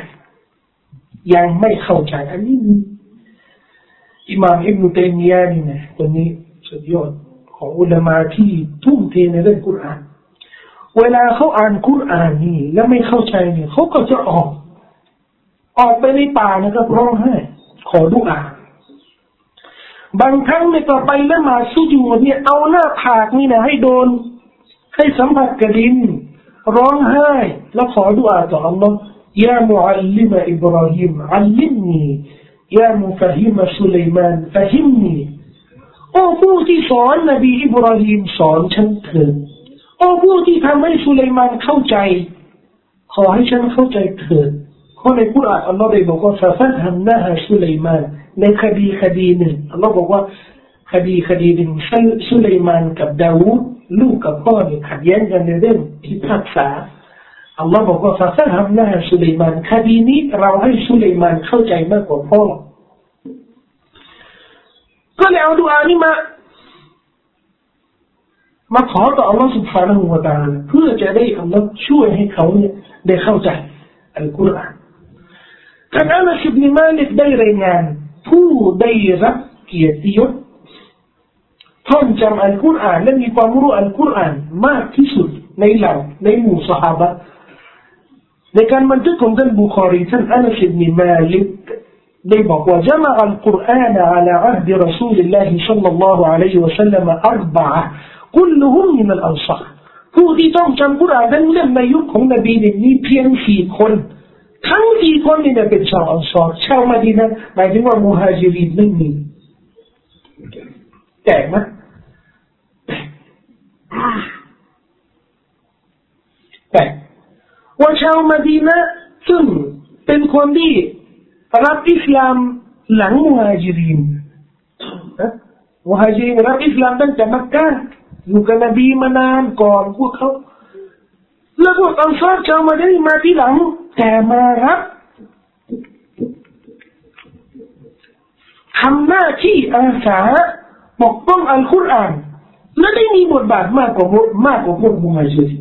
อันนี้มีอิหม่ามอิบนุตัยมียะห์นี่นะคนนี้สุดยอดของอุลามะที่ทุ่มเทในเรื่องกุรอานเวลาเขาอ่านกุรอานนี่แล้วไม่เข้าใจเนี่ยเขาก็จะออกไปในป่านะครับร้องไห้ขอดุอาบางครั้งเนี่ยก็ไปละหมาดซุญูดเนี่ยเอาหน้าผากนี่นะให้โดนให้สัมผัสกับดินร้องไห้แล้วขอดุอาต่ออัลลอฮ์ยามุอัลลิมะอิบราฮิมอัลลิมนียามุฟะฮิมะซุลัยมานฟะฮิมนีโอ้ผู้ที่สอนนบีอิบราฮิมสอนฉันเถิดโอ้ผู้ที่ทำให้ซุลัยมานเข้าใจขอให้ฉันเข้าใจเถิดเพราะในกุรอานอัลลอฮ์ได้บอกว่าฟะฟัตฮัมนะฮะซุลัยมานในคดีหนึ่งอัลลอฮ์บอกว่าคดีหนึ่งซุลัยมานกับดาวูดลูกกับพ่อเนี่ยขัดแย้งกันในเรื่องพิพากษาอัลลอฮ์บอกว่าฟะฟัตฮัมนะฮะซุลัยมานคดีนี้เราให้ซุลัยมานเข้าใจมากกว่าพ่อก็เลยเอาดุอานี้มาขอต่ออัลลอฮ์ سبحانه และ تعالى เพื่อจะได้อัลลอฮ์ช่วยให้เขาเนี่ยได้เข้าใจอัลกุรอานท่านอานัส อิบนุมาลิกได้รายงานผู้ได้รับเกียรติยศท่องจำอัลกุรอานและมีความรู้อัลกุรอานมากที่สุดในหมู่ซอฮาบะห์ในการบันทึกของท่านบุคอรีท่านอานัส อิบนุมาลิกได้บอกว่าจำอัลกุรอานعلى عهد رسول الله صلى الله عليه وسلم 4 كلهم من الأنصار ผู้ที่ต้องจำกุรอานทั้งเล่มในยุคของนบีเนี่ยมีเพียง4 คนทั้ง4 คนนี่เป็นชาวอันซอรชาวมะดีนะห์หมายถึงว่ามุฮาจิรินไม่มีแปลกไหมแต่ว่าชาวมะดีนะห์ซึ่งเป็นคนที่รับอิสลามหลังมุฮาญิรินมุฮาญิรินรับอิสลามตั้งแต่มักกะห์อยู่กับนบีมานานก่อนพวกเขาแล้วพวกอันซอรชาวมะดีนะห์มาทีหลังแต่มารับทำหน้าที่อาสาปกป้องอัลกุรอานและได้มีบทบาทมากกว่าพวกมุฮัมมัด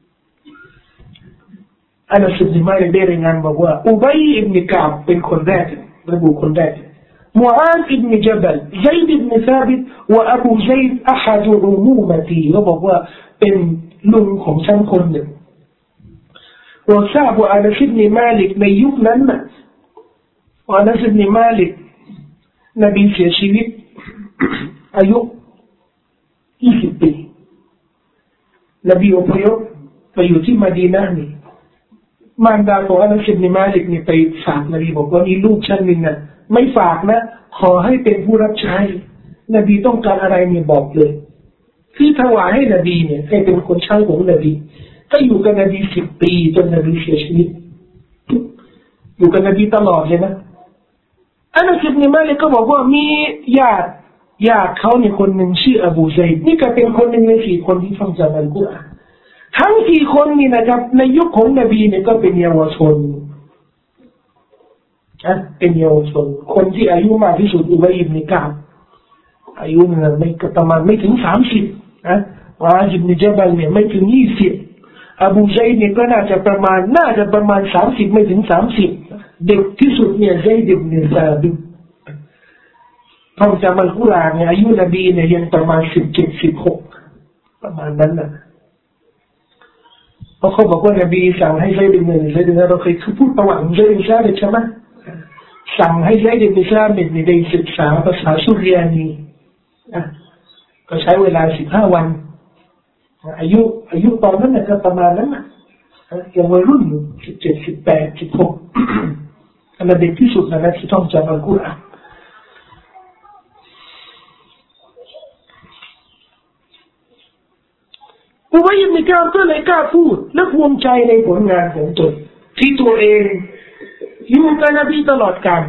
อานัสอิบนุมาลิกได้รายงานบอกว่าอุบัยอิบนุกะบเป็นคนแรกระบุคนแรกมุอาซอิบนุญะบัลซัยดอิบนุซาบิตและอบูซัยดอะฮัดอุมูมะตีก็บอกว่าเป็นลุงของฉันคนหนึ่งว่าทราบว่าอานัสอิบนุมาลิกในยุคนั้นอานัสอิบนุมาลิกนบีเสียชีวิตอายุ20 ปีนบีอพยพไปอยู่ที่มะดีนะห์นี่มารดาของอานัสอิบนุมาลิกนี่ไปฝากนบีบอกว่านี่ลูกฉันนี่นะไม่ฝากนะขอให้เป็นผู้รับใช้นบีต้องการอะไรเนี่ยบอกเลยที่ถวายให้นบีเนี่ยให้เป็นคนใช้ของนบีก็อยู่กับนบี10 ปีจนนบีเสียชีวิตอยู่กับนบีตลอดเลยนะอานัสอิบนุมาลิกก็บอกว่ามีญาติเขาเนี่ยคนหนึ่งชื่ออบูซัยดนี่ก็เป็นคนหนึ่งใน4 คนที่ท่องจำอัลกุรอานทั้ง4 คนนี่นะครับในยุคของนบีเนี่ยก็เป็นเยาวชนเป็นเยาวชนคนที่อายุมากที่สุดอุบัยอิบนุกะบอายุเนี่ยประมาณไม่ถึง30วาอิบนุญะบัลเนี่ยไม่ถึง20อบูซัยดเนี่ยก็น่าจะประมาณ30ไม่ถึง30เด็กที่สุดเนี่ยซัยดอิบนุซาบิตท่องจำอัลกุรอานเนี่ยอายุนบีเนี่ยยังประมาณ17-16ประมาณนั้นนะเพราะเขาบอกว่านบีสั่งให้ซัยดอิบนุซาบิตเราเคยพูดประวัติของซัยดอิบนุซาบิตใช่ไหมสั่งให้ซัยดอิบนุซาบิตได้ศึกษาภาษาซุริยานีก็ใช้เวลา15 วันอายุตอนนั้นก็ประมาณนั้นนะยังวัยรุ่นอยู่17 18 16อันนั้นเด็กที่สุดนะที่ท่องจำอัลกุรอานอุบัยอิบนุกะบก็เลยกล้าพูดและภูมิใจในผลงานของตนที่ตัวเองอยู่กับนบีตลอดกาล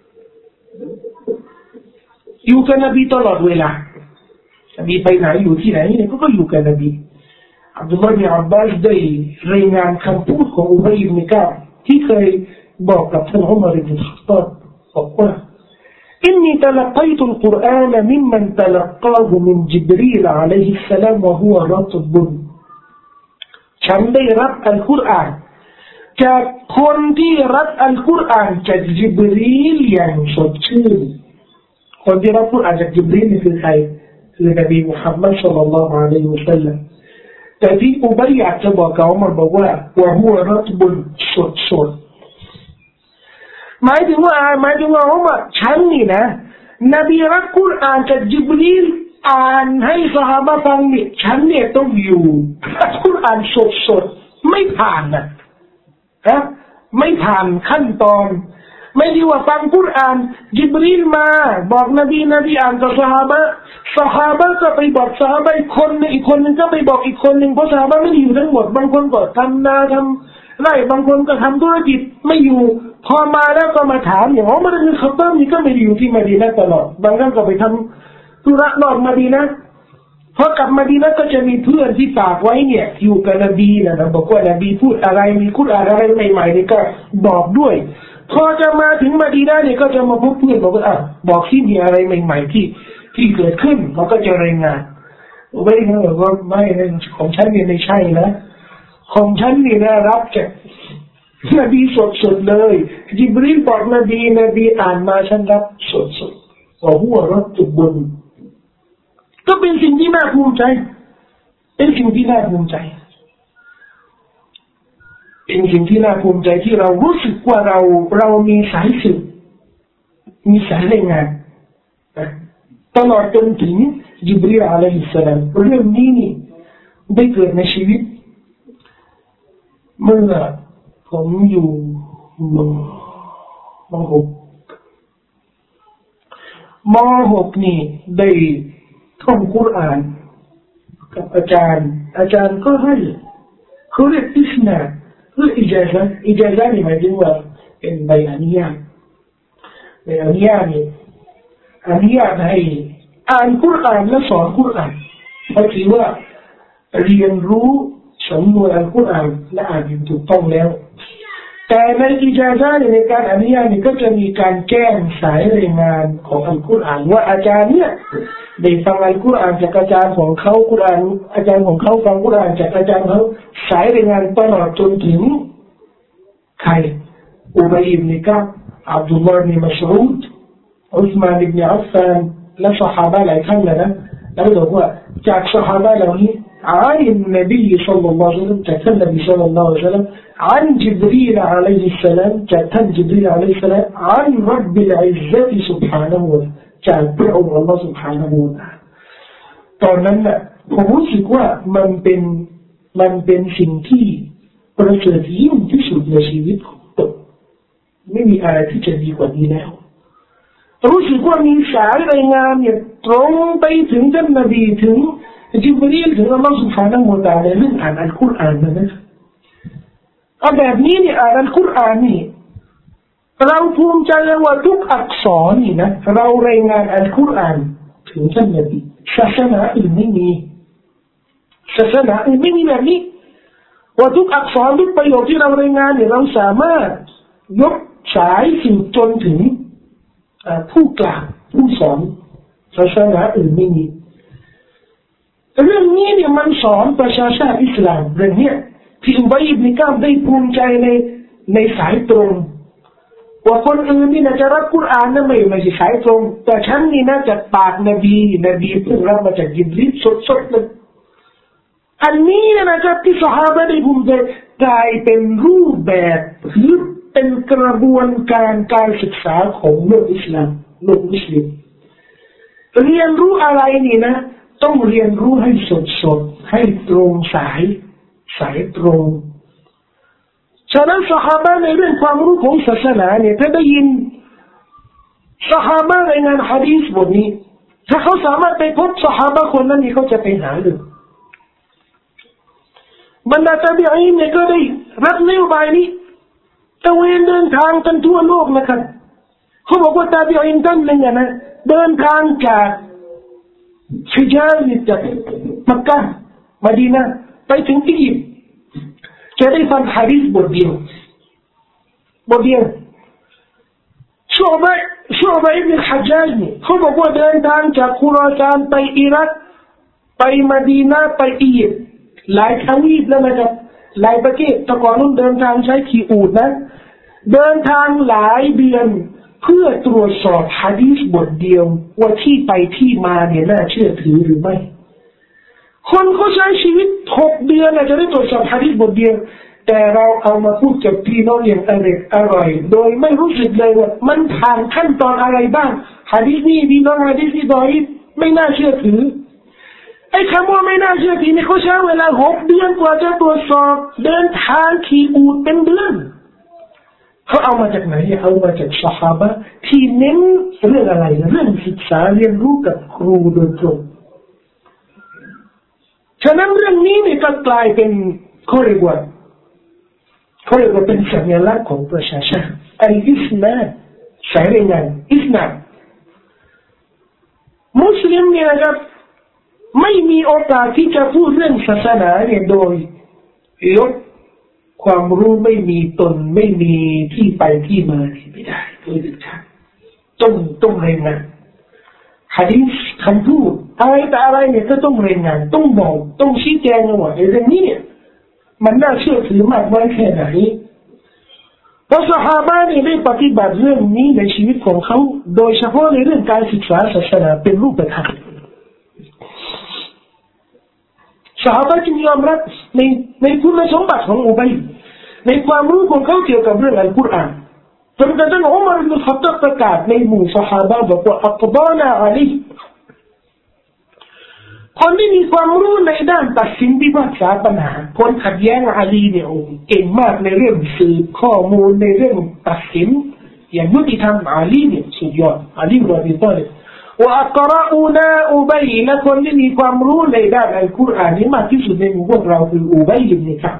อยู่กับนบีตลอดเวลานบีไปไหนอยู่ที่ไหนเนี่ยก็อยู่กับนบีอับดุลลอฮ์บินอับบาสได้รายงานคำพูดของอุบัยอิบนุกะบที่เคยบอกกับท่านอุมัรอิบนุค็อฏฏอบบอกว่าإني تلقيت القرآن ممن تلقاه من جبريل عليه السلام وهو رطب ฉันได้รับอัลกุรอานจากคนที่รับอัลกุรอานจากจิบรีลอย่างสดชื่นคนที่รับอัลกุรอานจากจิบรีลนี่คือใครคือนบีมุฮัมมัดศ็อลลัลลอฮุอะลัยฮิวะซัลลัมแต่ที่อุบัยอยากจะบอกกับอุมัรบอกว่าวะฮุวะรัตบุนสดหมายถึงว่าอุมัรฉันนี่นะนบีรับกุรอานจากจิบรีลอ่านให้ซอฮาบะห์ฟังนี่ฉันเนี่ยต้องอยู่รับกุรอานสดไม่ผ่านไม่ผ่านขั้นตอนไม่ได้ว่าฟังกุรอานจิบรีลมาบอกนบีอ่านกับซอฮาบะห์ก็ไปบอกซอฮาบะห์อีกคนนึงก็ไปบอกอีกคนนึงเพราะซอฮาบะห์ไม่ได้อยู่ทั้งหมดบางคนก็ทำนาทำไร่บางคนก็ทำธุรกิจไม่อยู่พอมาแล้วก็มาถามอย่างว่ามันคือเขาต้องนี่ก็ไม่ได้อยู่ที่มะดีนะห์ตลอดบางครั้งก็ไปทำธุระนอกมะดีนะห์พอกลับมะดีนะห์ก็จะมีเพื่อนที่ฝากไว้เนี่ยอยู่กับนบีนะบอกว่านบีพูดอะไรมีกุรอานอะไรใหม่ๆนี่ก็บอกด้วยพอจะมาถึงมะดีนะห์เนี่ยก็จะมาพบเพื่อนบอกว่าบอกที่มีอะไรใหม่ๆที่เกิดขึ้นเขาก็จะรายงานไม่นะบอกว่าไม่ของฉันเนี่ยไม่ใช่นะของฉันนี่นะรับจากนบีสดเลยจิบรีลบอกนบีอ่านมาฉันรับสดว่าหัวรถตุบุญก็เป็นสิ่งที่น่าภูมิใจเป็นสิ่งที่น่าภูมิใจที่เรารู้สึกว่าเรามีสายสืบมีสายรายงานตลอดจนถึงจิบรีลอะลัยฮิสสลามเรื่องนี้นี่ได้เกิดในชีวิตเมื่อผมอยู่ม.6 นี่ได้ท่องกุรอานกับอาจารย์ก็ให้เขาเรียกอิสนาหรืออิจาซะนี่หมายถึงว่าเป็นใบอนุญาตนี่อนุญาตให้อ่านกุรอานและสอนกุรอานหมายถึงว่าเรียนรู้สำนวนอัลกุรอานและอ่านอย่างถูกต้องแล้วแต่ในอิจาซะห์ในการอนุญาตนี่ก็จะมีการแจ้งสายรายงานของอัลกุรอานว่าอาจารย์เนี่ยได้ฟังอัลกุรอานจากอาจารย์ของเขากุรอานอาจารย์ของเขาฟังกุรอานจากอาจารย์เขาสายรายงานตลอดจนถึงใครอุบัยอิบนุกะบอับดุลลอฮ์อิบนุมัสอูดอุสมานอิบนุอัฟฟานและซอฮาบะห์หลายท่านเลยนะแล้วบอกว่าจากซอฮาบะห์เหล่านี้عن النبي صلى الله عليه وسلم جاءت النبي صلى الله عليه وسلم عن جبريل عليه السلام جاءت جبريل عليه السلام عن رب العزة سبحانه وتعالى جاءت بعض الله سبحانه وتعالى ตอนนั้นน่ะผมรู้สึกว่ามันเป็นสิ่งที่ประเสริฐยิ่งที่สุดในชีวิตของผมไม่มีอะไรที่จะดีกว่านี้แล้วรู้สึกว่ามีสายรายงานเนี่ยตรงไปถึงท่านนบีถึงจิบรีลถึงอัลลอฮฺ سبحانه และ تعالى เรื่องอ่านอัลกุรอานนะเอาแบบนี้เนี่ยอ่านอัลกุรอานนี่เราภูมิใจว่าทุกอักษรนี่นะเรารายงานอัลกุรอานถึงท่านนบีศาสนาอื่นไม่มีแบบนี้ว่าทุกอักษรทุกประโยคที่เรารายงานเนี่ยเราสามารถยกสายสืบจนถึงผู้กล่าวผู้สอนศาสนาอื่นไม่มีเรื่องนี้เนี่ยมันสอนประชาชาติอิสลามเรื่องนี้ที่อุบัยอิบนุกะบได้ภูมิใจในสายตรงว่าคนอื่นนี่นะจะรับกุรอานนั่นไม่ใช่สายตรงแต่ฉันนี่นะจากปากนบีเพิ่งรับมาจากยิบรีลสดๆเลยอันนี้นะครับที่ซอฮาบะห์ได้ภูมิใจกลายเป็นรูปแบบหรือเป็นกระบวนการศึกษาของโลกอิสลามโลกมุสลิมเรียนรู้อะไรนี่นะต้องเรียนรู้ให้สดให้ตรงสายตรงฉะนั้นซอฮาบะห์ในเรื่องความรู้ของศาสนาเนี่ยถ้าได้ยินซอฮาบะห์รายงานหะดีษบทนี้ถ้าเขาสามารถไปพบซอฮาบะห์คนนั้นนี่เขาจะไปหาเลยบรรดาตาบีอีนเนี่ยก็ได้รับนโยบายนี้ตะเวนเดินทางกันทั่วโลกนะครับเขาบอกว่าตาบีอีนท่านหนึ่งนะเดินทางจากฮิญาซจากมักกะห์มะดีนะห์ไปถึงอียิปต์จะได้ฟังหะดีษบทเดียวชูอ์บะอิบนุฮัจญาจเนี่ยเขาบอกว่าเดินทางจากคุราซานไปอิรักไปมะดีนะห์ไปอียิปต์หลายทวีปแล้วนะครับหลายประเทศแต่ก่อนนู้นเดินทางใช้ขี่อูฐนะเดินทางหลายเดือนเพื่อตรวจสอบหะดีษบทเดียวว่าที่ไปที่มาเนี่ยน่าเชื่อถือหรือไม่คนเขาใช้ชีวิต6 เดือนจะได้ตรวจสอบหะดีษบทเดียวแต่เราเอามาพูดกับพี่น้องอย่างอร่อยโดยไม่รู้สึกเลยว่ามันผ่านขั้นตอนอะไรบ้างหะดีษนี้พี่น้องหะดีษนี้ดอยไม่น่าเชื่อถือไอ้คำว่าไม่น่าเชื่อถือนี่เขาใช้เวลา6 เดือนกว่าจะตรวจสอบเดินทางขี่อูฐเป็นเดือนเขาเอามาจากไหนเอามาจากซอฮาบะห์ที่เน้นเรื่องอะไรเรื่องศึกษาเรียนรู้กับครูโดยตรงฉะนั้นเรื่องนี้เนี่ยก็กลายเป็นเขาเรียกว่าเป็นสัญลักษณ์ของประชาชาติอัลอิสลามสายรายงานอิสลามมุสลิมเนี่ยนะครับไม่มีโอกาสที่จะพูดเรื่องศาสนาเนี่ยโดยลดความรู้ไม่มีตนไม่มีที่ไปที่มาไม่ได้โดยเด็ดขาดต้องรายงานหะดีษคำพูดอะไรแต่อะไรเนี่ยก็ต้องรายงานต้องบอกต้องชี้แจงว่าไอ้เรื่องนี้เนี่ยมันน่าเชื่อถือมากน้อยแค่ไหนเพราะซอฮาบะห์นี่ได้ปฏิบัติเรื่องนี้ในชีวิตของเขาโดยเฉพาะในเรื่องการศึกษาศาสนาเป็นรูปธรรมซอฮาบะห์จึงยอมรับในคุณสมบัติของอุบัยในความรู้ของเขาเกี่ยวกับเรื่องอัลกุรอานจนกระทั่งอุมัร อิบนุ ค็อฏฏอบประกาศในหมู่ซอฮาบะห์บอกว่าอักบานะอะลัยฮิคนที่มีความรู้ในด้านตัดสินพิพากษาปัญหาคนขัดแย้งอาลีเนี่ยเก่งมากในเรื่องสืบข้อมูลในเรื่องตัดสินอย่างยุติธรรมอาลีเนี่ยสุดยอดอาลีรอฎิยัลลอฮุอันฮุว่าอักรออูนาอุบัยและคนที่มีความรู้ในด้านอัลกุรอานนี้มากที่สุดในหมู่พวกเราคืออุบัยอิบนุกะบ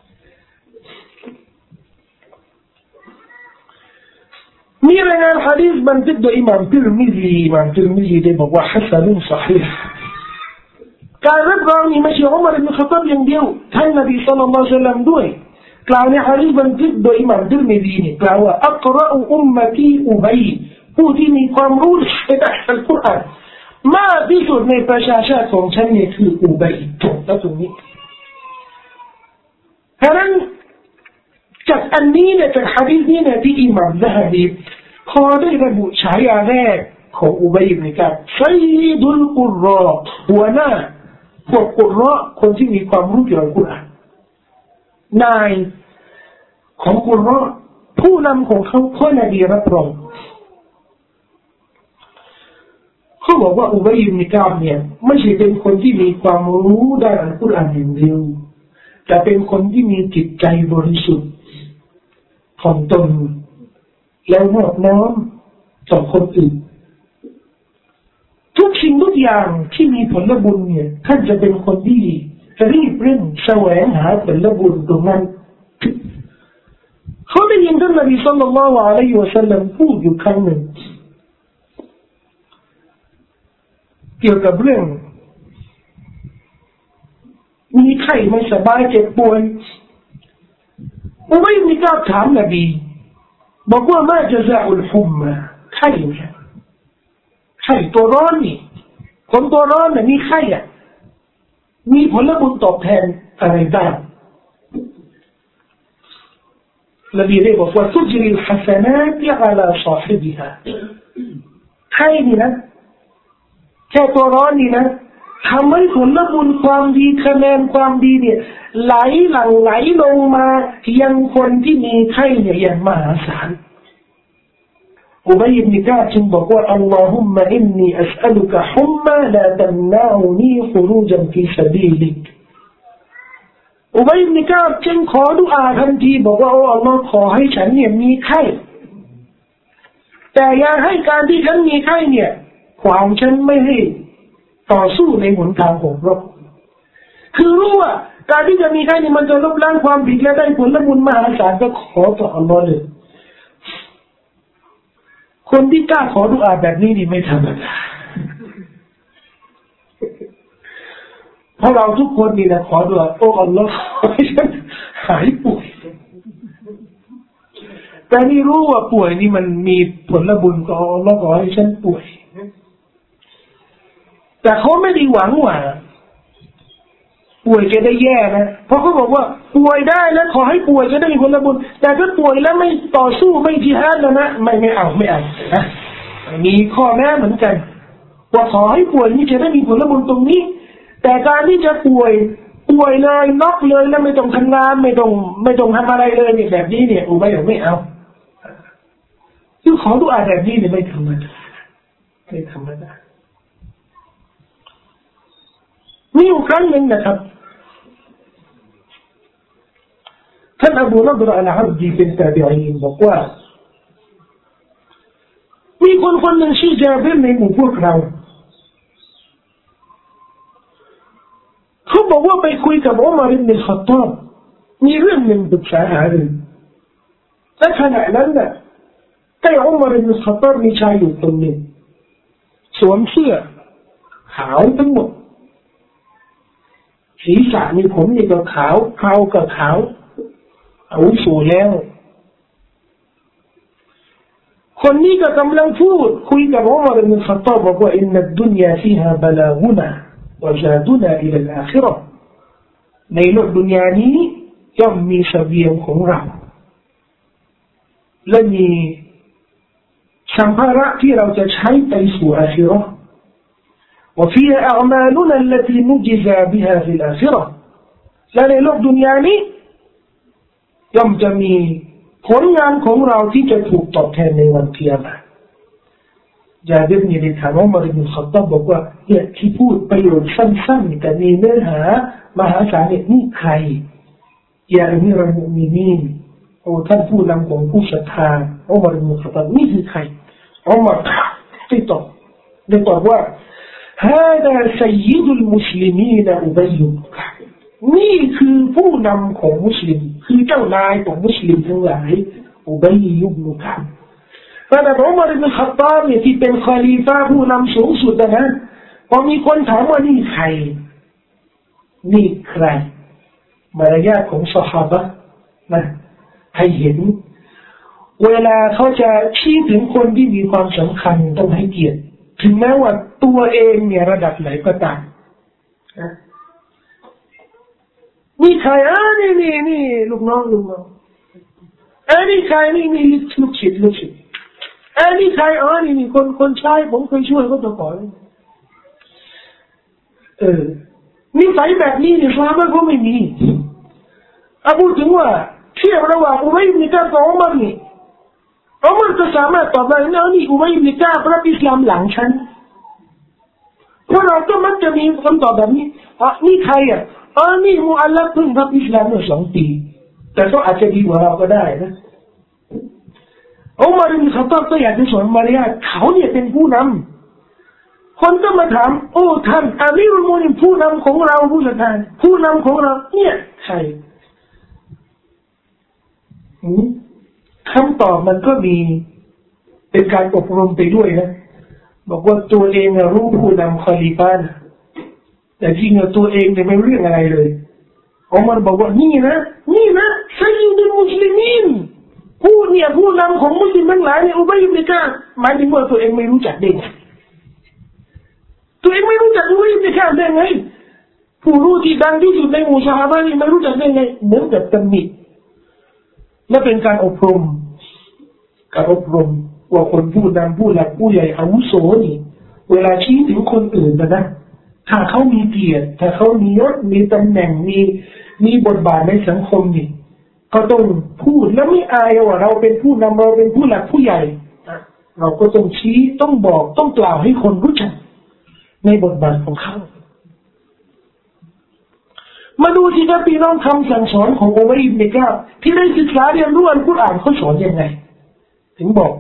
มีรายงานหะดีษบันทึกโดยอิหม่ามติรมิซีได้บอกว่าฮัสซันุนศอฮีฮ์การรับรองนี้ไม่ใช่อุมัรอิบนุค็อฏฏอบอย่างเดียวท่านนบีศ็อลลัลลอฮุอะลัยฮิวะซัลลัมด้วยกล่าวในหะดีษบันทึกโดยอิหม่ามติรมิซีนี่กล่าวว่าอักรออุมมะตีอุบัยผู้ที่มีความรู้ในด้านอัลกุรอานมากที่สุดในประชาชาติของฉันเนี่ยคืออุบัยจบแล้วตรงนี้ฉะนั้นจากอันนี้เนี่ยจากหะดีษนี้เนี่ยที่อิหม่ามซะฮะบีพอได้ระบุฉายาแรกของอุบัยอิบนุกะบซัยยิดุลกุรรอหัวหน้าพวกกุรรอคนที่มีความรู้เกี่ยวกับกุรอานนายของกุรรอผู้นำของเขาพ่อนบีรับรองเขาบอกว่าอุบัยอิบนุกะบเนี่ยไม่ใช่เป็นคนที่มีความรู้ด้านอัลกุรอานอย่างเดียวแต่เป็นคนที่มีจิตใจบริสุทธิ์ถ่อมตนแล้วนอบน้อมต่อคนอื่นทุกสิ่งทุกอย่างที่มีผลบุญเนี่ยท่านจะเป็นคนที่รีบเร่งแสวงหาผลบุญตรงนั้นเขาได้ยินท่านนบีศ็อลลัลลอฮุอะลัยฮิวะซัลลัมพูดอยู่ครั้งหนึ่งเกี่ยวกับเรื่องมีไข้ไม่สบายเจ็บป่วยอุบัยอิบนุกะบถามนบีบอกว่ามาจะซาอุลฮุมมะไข้เนี่ยไข้ตัวร้อนนี่คนตัวร้อนเนี่ยมีไข้อ่ะมีผลบุญตอบแทนอะไรบ้างนบีได้บอกว่าตุจริลฮัสนาตอะลาซอฮิบิฮาไข้นี่นะแค่ตัวร้อนนี่นะทำให้ผลบุญความดีคะแนนความดีเนี่ยไหลหลั่งไหลลงมายังคนที่มีไข้เนี่ยอย่างมหาศาลอุบัยอิบนุกะบจึงบอกว่าอัลลอฮุมมะอินนีอัสอัลุกะฮุมมะลาตัมนาอูนีฟุรูจันฟีซะบีลิกอุบัยอิบนุกะบจึงขอดุอาทันทีบอกว่าโอ้อัลลอฮ์ขอให้ฉันเนี่ยมีไข้แต่อย่าให้การที่ฉันมีไข้เนี่ยขวางฉันไม่ให้ต่อสู้ในหนทางของพระองค์คือรู้ว่าการที่จะมีไข้นี่มันจะลบล้างความผิดและได้ผลบุญมหาศาลก็ขอต่ออัลลอฮ์เลยคนที่กล้าขอดุอาแบบนี้นี่ไม่ธรรมดาเพราะเราทุกคนนี่นะขอดุอาโอ้อัลลอฮ์ขอให้ฉันหายป่วยแต่นี่รู้ว่าป่วยนี่มันมีผลบุญก็อัลลอฮ์ขอให้ฉันป่วยแต่เขาไม่ได้หวังว่าป่วยจะได้แย่นะเพราะเขาบอกว่าป่วยได้แล้วขอให้ป่วยจะได้มีผลบุญแต่ถ้าป่วยแล้วไม่ต่อสู้ไม่จิฮาดนะไม่เอานะมีข้อแม้เหมือนกันว่าขอให้ป่วยนี่จะได้มีผลบุญตรงนี้แต่การที่จะป่วยเลยน็อกเลยแล้วไม่ต้องทำงานไม่ต้องทำอะไรเลยเนี่ยแบบนี้เนี่ยไม่เอาคือขอดุอาแบบนี้เนี่ยไม่ธรรมดามีอยู่ครั้งหนึ่งนะครับท่านอบูนัฎรอัลอับดีเป็นตาบิอีนบอกว่ามีคนหนึ่งชื่อจาบิรในหมู่พวกเราเขาบอกว่าไปคุยกับอุมัรอิบนุลค็อฏฏอบมีเรื่องหนึ่งปรึกษาหารือและขณะนั้นน่ะใกล้อุมัรอิบนุลค็อฏฏอบมีชายอยู่คนหนึ่งสวมเสื้อขาวทั้งหมดศีรษะมีผมนี่ก็ขาวเคราก็ขาวอาวุโสแล้วคนนี้ก็กำลังพูดคุยกับอุมัรอิบนุลค็อฏฏอบบอกว่าอินนัดดุนยาฟีฮาบะลากุนะวะซาดุนะอิลาลอาคิเราะห์ในโลกดุนยานี้ย่อมมีเสบียงของเราและมีสัมภาระที่เราจะใช้ไปสู่อาคิเราะห์وفيها أعمالنا التي نجزى بها في الآخرة และในโลกดุนยานี้ย่อมจะมีผลงานของเราที่จะถูกตอบแทนในวันกิยามะห์จาบิรนี่ได้ถามอุมัรอิบนุลค็อฏฏอบบอกว่าเนี่ยที่พูดประโยชน์สั้นๆแต่มีเนื้อหามหาศาลเนี่ยนี่ใครยาอะมีรุลมุอ์มินีนโอ้ท่านผู้นำของผู้ศรัทธาอุมัรอิบนุลค็อฏฏอบนี่คือใครอุมัรติดต่อได้ตอบว่าهذا سيد المسلمين أبي بن كعب นี่คือผู้นำของมุสลิมคือเจ้านายของมุสลิมทั้งหลายอุบัยอิบนุกะบแต่อุมัรอิบนุค็อฏฏอบเนี่ยที่เป็นคอลีฟะห์ผู้นำสูงสุดนะพอมีคนถามว่านี่ใครนี่ใครมารยาทของซอฮาบะห์นะให้เห็นเวลาเขาจะชี้ถึงคนที่มีความสำคัญต้องให้เกียรติถึงแม้ว่าตัวเองเนี่ยระดับไหนก็ตามนี่ใครนี่ลูกน้องนี่ใครนี่ลูกศิษย์นี่ใครนี่คนใช้ผมเคยช่วยเขาตัวก่อนนิสัยแบบนี้เนี่ยซอฮาบะห์เขาไม่มีพูดถึงว่าเทียบระหว่างอุบัยอิบนุกะบกับอุมัรนี่อุมัรก็สามารถตอบได้นะนี่อุบัยอิบนุกะบรับอิสลามหลังฉันเพราะเราก็มักจะมีคำตอบแบบนี้นี่ใครนี่มุอัลลัฟเพิ่งรับอิสลามเมื่อ2 ปีแต่ก็อาจจะดีกว่าเราก็ได้นะอุมัรอิบนุค็อฏฏอบก็อยากจะสอนมารยาทเขาเนี่ยเป็นผู้นำคนก็มาถามโอ้ท่านอามีรุลมุมินีนผู้นำของเราผู้ศรัทธาผู้นำของเราเนี่ยใครคำตอบมันก็มีเป็นการอบรมไปด้วยนะบอกว่าตัวเองรู้ผู้นำคอลีฟะห์แต่จริงตัวเองเนี่ยไม่รู้เรื่องอะไรเลยอุมัรบอกว่านี่นะซัยยิดุลมุสลิมีนผู้นำของมุสลิมทั้งหลายเนี่ยอุบัยอิบนุกะบหมายถึงว่าตัวเองไม่รู้จักเด็กตัวเองไม่รู้จักอุบัยอิบนุกะบได้ไงผู้รู้ที่ดังที่สุดในหมู่ซอฮาบะห์นี่ไม่รู้จักได้ไงเหมือนกับตำหนิและเป็นการอบรมว่าคนผู้นำผู้หลักผู้ใหญ่อาวุโสนี่เวลาชี้ถึงคนอื่นนะถ้าเขามีเกียรติถ้าเขามียศมีตำแหน่งมีบทบาทในสังคมนี่ก็ต้องพูดแล้วไม่อายว่าเราเป็นผู้นำเราเป็นผู้หลักผู้ใหญ่เราก็ต้องชี้ต้องบอกต้องกล่าวให้คนรู้จักในบทบาทของเขามาดูที่ครับพี่น้องคำสั่งสอนของอุบัยอิบนุกะบที่ได้ศึกษาเรียนรู้อัลกุรอานเขาสอนยังไงถึงบอก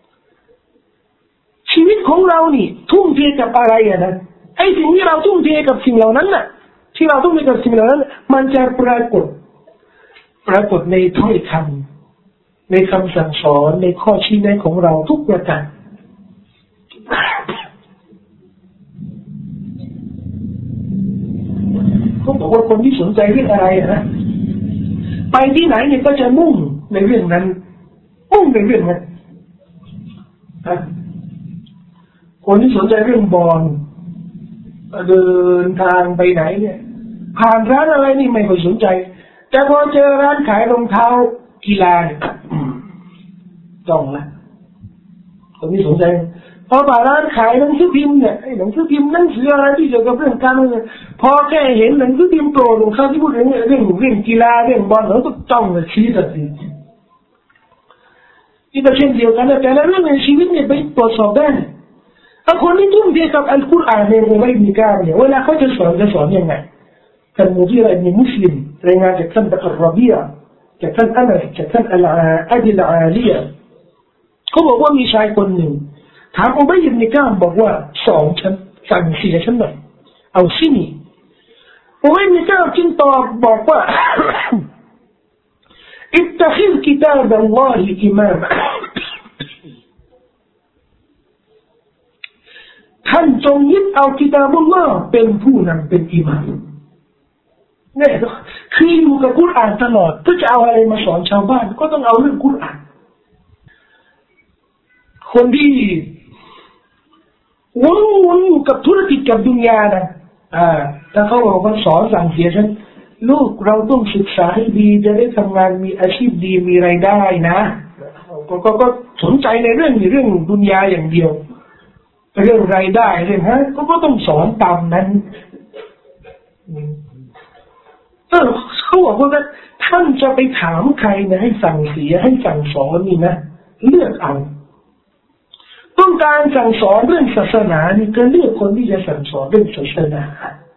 ชีวิตของเรานี่ทุ่มเทกับอะไรนะไอ้สิ่งที่เราทุ่มเทกับสิ่งเหล่านั้นน่ะที่เราทุ่มเทกับสิ่งเหล่านั้นมันจะปรากฏในถ้อยคำในคำสั่งสอนในข้อชี้แนะของเราทุกประการเขาบอกว่าคนที่สนใจเรื่องอะไรนะไปที่ไหนเนี่ยก็จะมุ่งในเรื่องนั้นคนที่สนใจเรื่องบอลเดินทางไปไหนเนี่ยผ่านร้านอะไรนี่ไม่ค่อยสนใจแต่พอเจอร้านขายรองเท้ากีฬาจ้องละคนที่สนใจพอผ่านร้านขายหนังสือพิมพ์เนี่ยหนังสือพิมพ์หนังสืออะไรที่เกี่ยวกับเรื่องการเมืองพอแค่เห็นหนังสือพิมพ์โปรของเขาที่พูดเรื่องกีฬาเรื่องบอลเขาก็จ้องเลยชี้ตัดสินที่ประเทศเดียวกันแต่ละเรื่องในชีวิตเนี่ยไปตรวจสอบได้ถ้าคนที่ทุ่มเทกับอัลกุรอานในอุบัยอิบนุกะบเนี่ยเวลาเขาจะสอนยังไงท่านมุกีเราะห์อิบนุมุสลิมรายงานจากท่านอัลรอบีอะห์จากท่านอานัสจากท่านอัดิลอาลียะห์เขาบอกว่ามีชายคนหนึ่งถามอุบัยอิบนุกะบบอกว่าสอนฉันสั่งเสียฉันหน่อยเอาสินี่อุบัยอิบนุกะบจึงตอบบอกว่าاتخذ كتاب الله إماما ท่านจงยึดเอากิตาบุลลอฮ์เป็นผู้นำเป็นอิหม่ามเนี่ยคืออยู่กับกุรอานตลอดถ้าจะเอาอะไรมาสอนชาวบ้านก็ต้องเอาเรื่องกุรอานคนที่วนอยู่กับธุรกิจกับดุนยานะถ้าเขาบอกว่าสอนสั่งเสียฉันลูกเราต้องศึกษาให้ดีจะได้ทำงานมีอาชีพดีมีรายได้นะก็สนใจในเรื่องดุนยาอย่างเดียวเรื่องรายได้เรื่องก็ต้องสอนตามนั้นเขาบอกว่าท่านจะไปถามใครนะให้สั่งเสียให้สั่งสอนนี่นะเลือกเอาต้องการสั่งสอนเรื่องศาสนานี่ก็เลือกคนที่จะสั่งสอนเรื่องศาสนา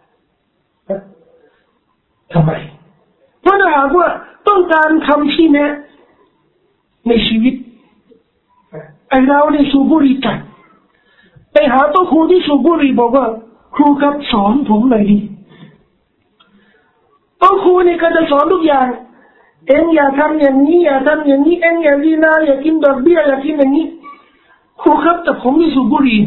ทำไมเพราะถ้าหากว่าต้องการคำชี้แนะในชีวิตไอเราเนี่ยสูบบุหรี่กันไปหาโต๊ะครูที่สูบบุหรี่บอกว่าครูครับสอนผมหน่อยดิโต๊ะครูนี่ก็จะสอนทุกอย่างเอ็งอย่าทำอย่างนี้อย่าทำอย่างนี้เอ็งอย่าดีนาอย่ากินดอกเบี้ยอย่ากินอย่างนี้ครูครับแต่ผมไม่สูบบุหรี่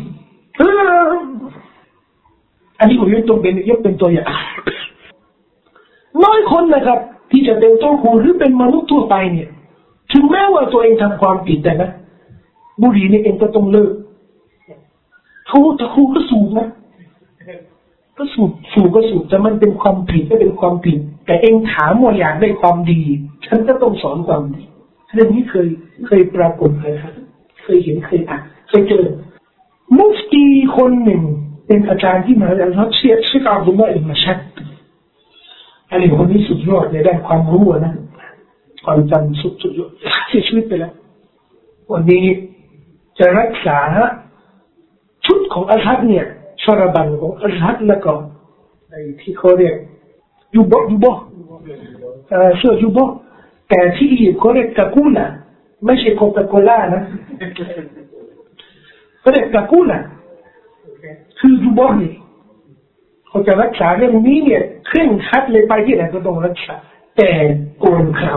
อันนี้ผมยกเป็นตัวอย่างน้อยคนนะครับที่จะเป็นโต๊ะครูหรือเป็นมนุษย์ทั่วไปเนี่ยถึงแม้ว่าตัวเองทำความผิดแต่นะบุหรี่นี่เองก็ต้องเลิกแต่ครูก็สูบนะก็สูบก็สูบแต่มันเป็นความผิดก็เป็นความผิดแต่เองถามว่าอยากได้ความดีฉันก็ต้องสอนความดีเรื่องนี้เคยปรากฏเลยครับเคยเห็นเคยอ่านเคยเจอมุฟตีคนหนึ่งเป็นอาจารย์ที่มหาวิทยาลัยเชคอับดุลลาห์อิบนุชัดอันนี้คนนี้สุดยอดในด้านความรู้นะความจำสุดยอดเสียชีวิตไปแล้ววันนี้จะรักษาชุดของอัลฮัดเนี่ยชรบันของอัลฮัดแล้วก็ไอ้ที่เขาเรียกยูโบเสื้อยูโบแต่ที่อียิปต์เขาเรียกกากูล่าไม่ใช่โคคาโคล่านะเขาเรียกกากูล่าคือยูโบนี่เขาจะรักษาเรื่องนี้เนี่ยเคร่งครัดเลยไปที่ไหนก็ต้องรักษาแต่โกนเขา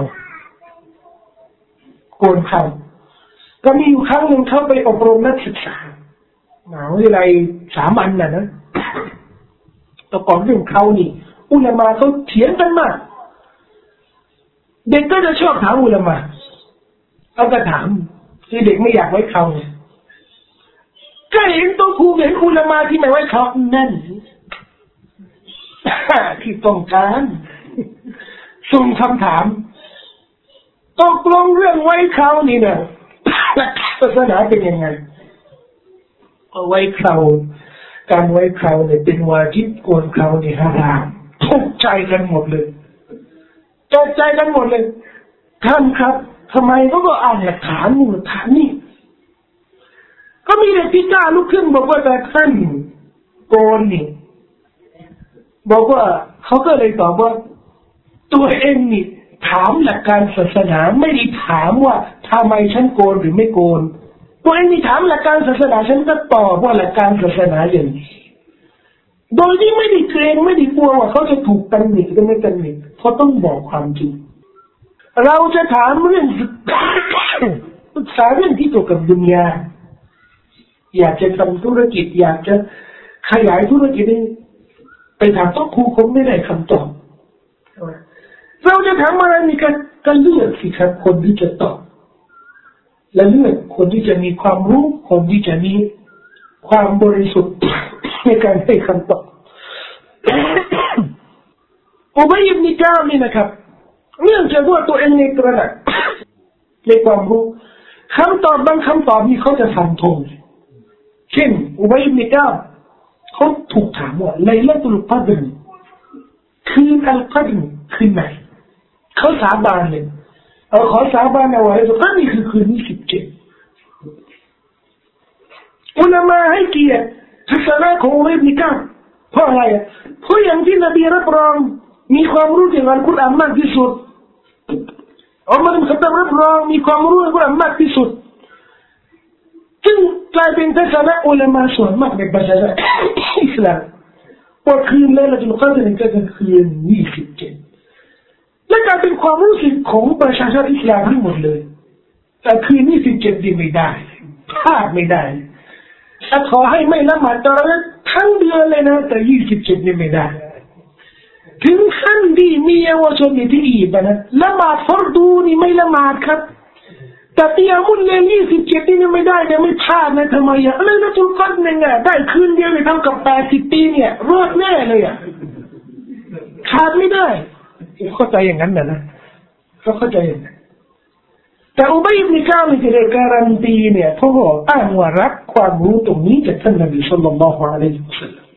ก็มีอยู่ครั้งหนึ่งเขาไปอบรมนักศึกษามหาวิทยาลัยสามัญนะแต่ก่อนเรื่องเขานี่อุลามะเขาเถียงกันมากเด็กก็จะชอบถามอุลามะเขาก็ถามที่เด็กไม่อยากไว้เขาก็เห็นตัวครูเห็นอุลามะที่ไม่ไว้เขานั่นที่ต้องการส่งคำถามตกลงเรื่องไว้เขานี่นะศาสนาเป็นยังไงไว้เขาการไว้เขาเนี่ยเป็นวาญิบโกนเขาเนี่ยฮารามทุกใจกันหมดเลยท่านครับทำไมเขาก็อ่านหลักฐานนู่นหลักฐานนี่ก็มีเด็กที่กล้าลุกขึ้นบอกว่าแต่ท่านโกนนี่บอกว่าเขาก็เลยตอบว่าตัวเองนี่ถามหลักการศาสนาไม่ได้ถามว่าทำไมฉันโกนหรือไม่โกนตัวเองนี่ถามหลักการศาสนาฉันก็ตอบว่าหลักการศาสนาอย่างนี้โดยที่ไม่ได้เกรงไม่ได้กลัวว่าเขาจะถูกตำหนิหรือไม่ตำหนิเพราะต้องบอกความจริงเราจะถามเรื่องศึกษาเรื่องที่เกี่ยวกับดุนยาอยากจะทำธุรกิจอยากจะขยายธุรกิจไปถามโต๊ะครูคงไม่ได้คำตอบเราจะถามอะไรมีการเลือกสิครับคนที่จะตอบและเลือกคนที่จะมีความรู้คนที่จะมีความบริสุทธิ์ในการให้คำตอบอุบัยอิบนุกาบนี่นะครับเนื่องจากว่าตัวเองในตระหนักในความรู้คำตอบบางคำตอบนี่เขาจะฟันธงเช่นอุบัยอิบนุกาบเขาถูกถามว่าไลลาตุลกัดรคืออัลกัดรคือไหนเขาสาบานเลยขอสาบานเอาไว้ว่านี่คือคืนที่17อุลามะให้เกียรติทัศนะของอุบัยอิบนุกาบเพราะอะไรเพราะอย่างที่นบีรับรองมีความรู้เกี่ยวกับอัลกุรอานมากที่สุดอุมัร อิบนุ ค็อฏฏอบรับรองมีความรู้เกี่ยวกับอัลกุรอานมากที่สุดจึงกลายเป็นทัศนะอุลามะส่วนมากในประชาชนอิสลามว่าคืนไลลาตุลกัดรนี่ก็คือคืน27และการเป็นความรู้สึกของประชาชนอิสลามทั้งหมดเลยแต่คืน27ดีไม่ได้พลาดไม่ได้ถ้าขอให้ไม่ละหมาดตะเราะวีห์ทั้งเดือนเลยนะแต่27นี่ไม่ได้ถึงขั้นที่มีเยาวชนที่อียิปต์นะละหมาดฟัรดูนี่ไม่ละหมาดครับแต่เตียมุลเลน27นี่ไม่ได้เนี่ยไม่พลาดนะทำไมอ่ะอะไรนะทุกคนเนี่ยได้คืนเดียวเลยเท่ากับ80 ปีเนี่ยรอดแน่เลยอ่ะขาดไม่ได้เข้าใจอย่างนั้นนะเขาเข้าใจอย่างนั้นแต่อุบัยอิบนุกาบนี่ที่ได้การันตีเนี่ยเพราะว่าอ้างว่ารับความรู้ตรงนี้จากท่านนบีศ็อลลัลลอฮุอะลัยฮิวะซัลลัม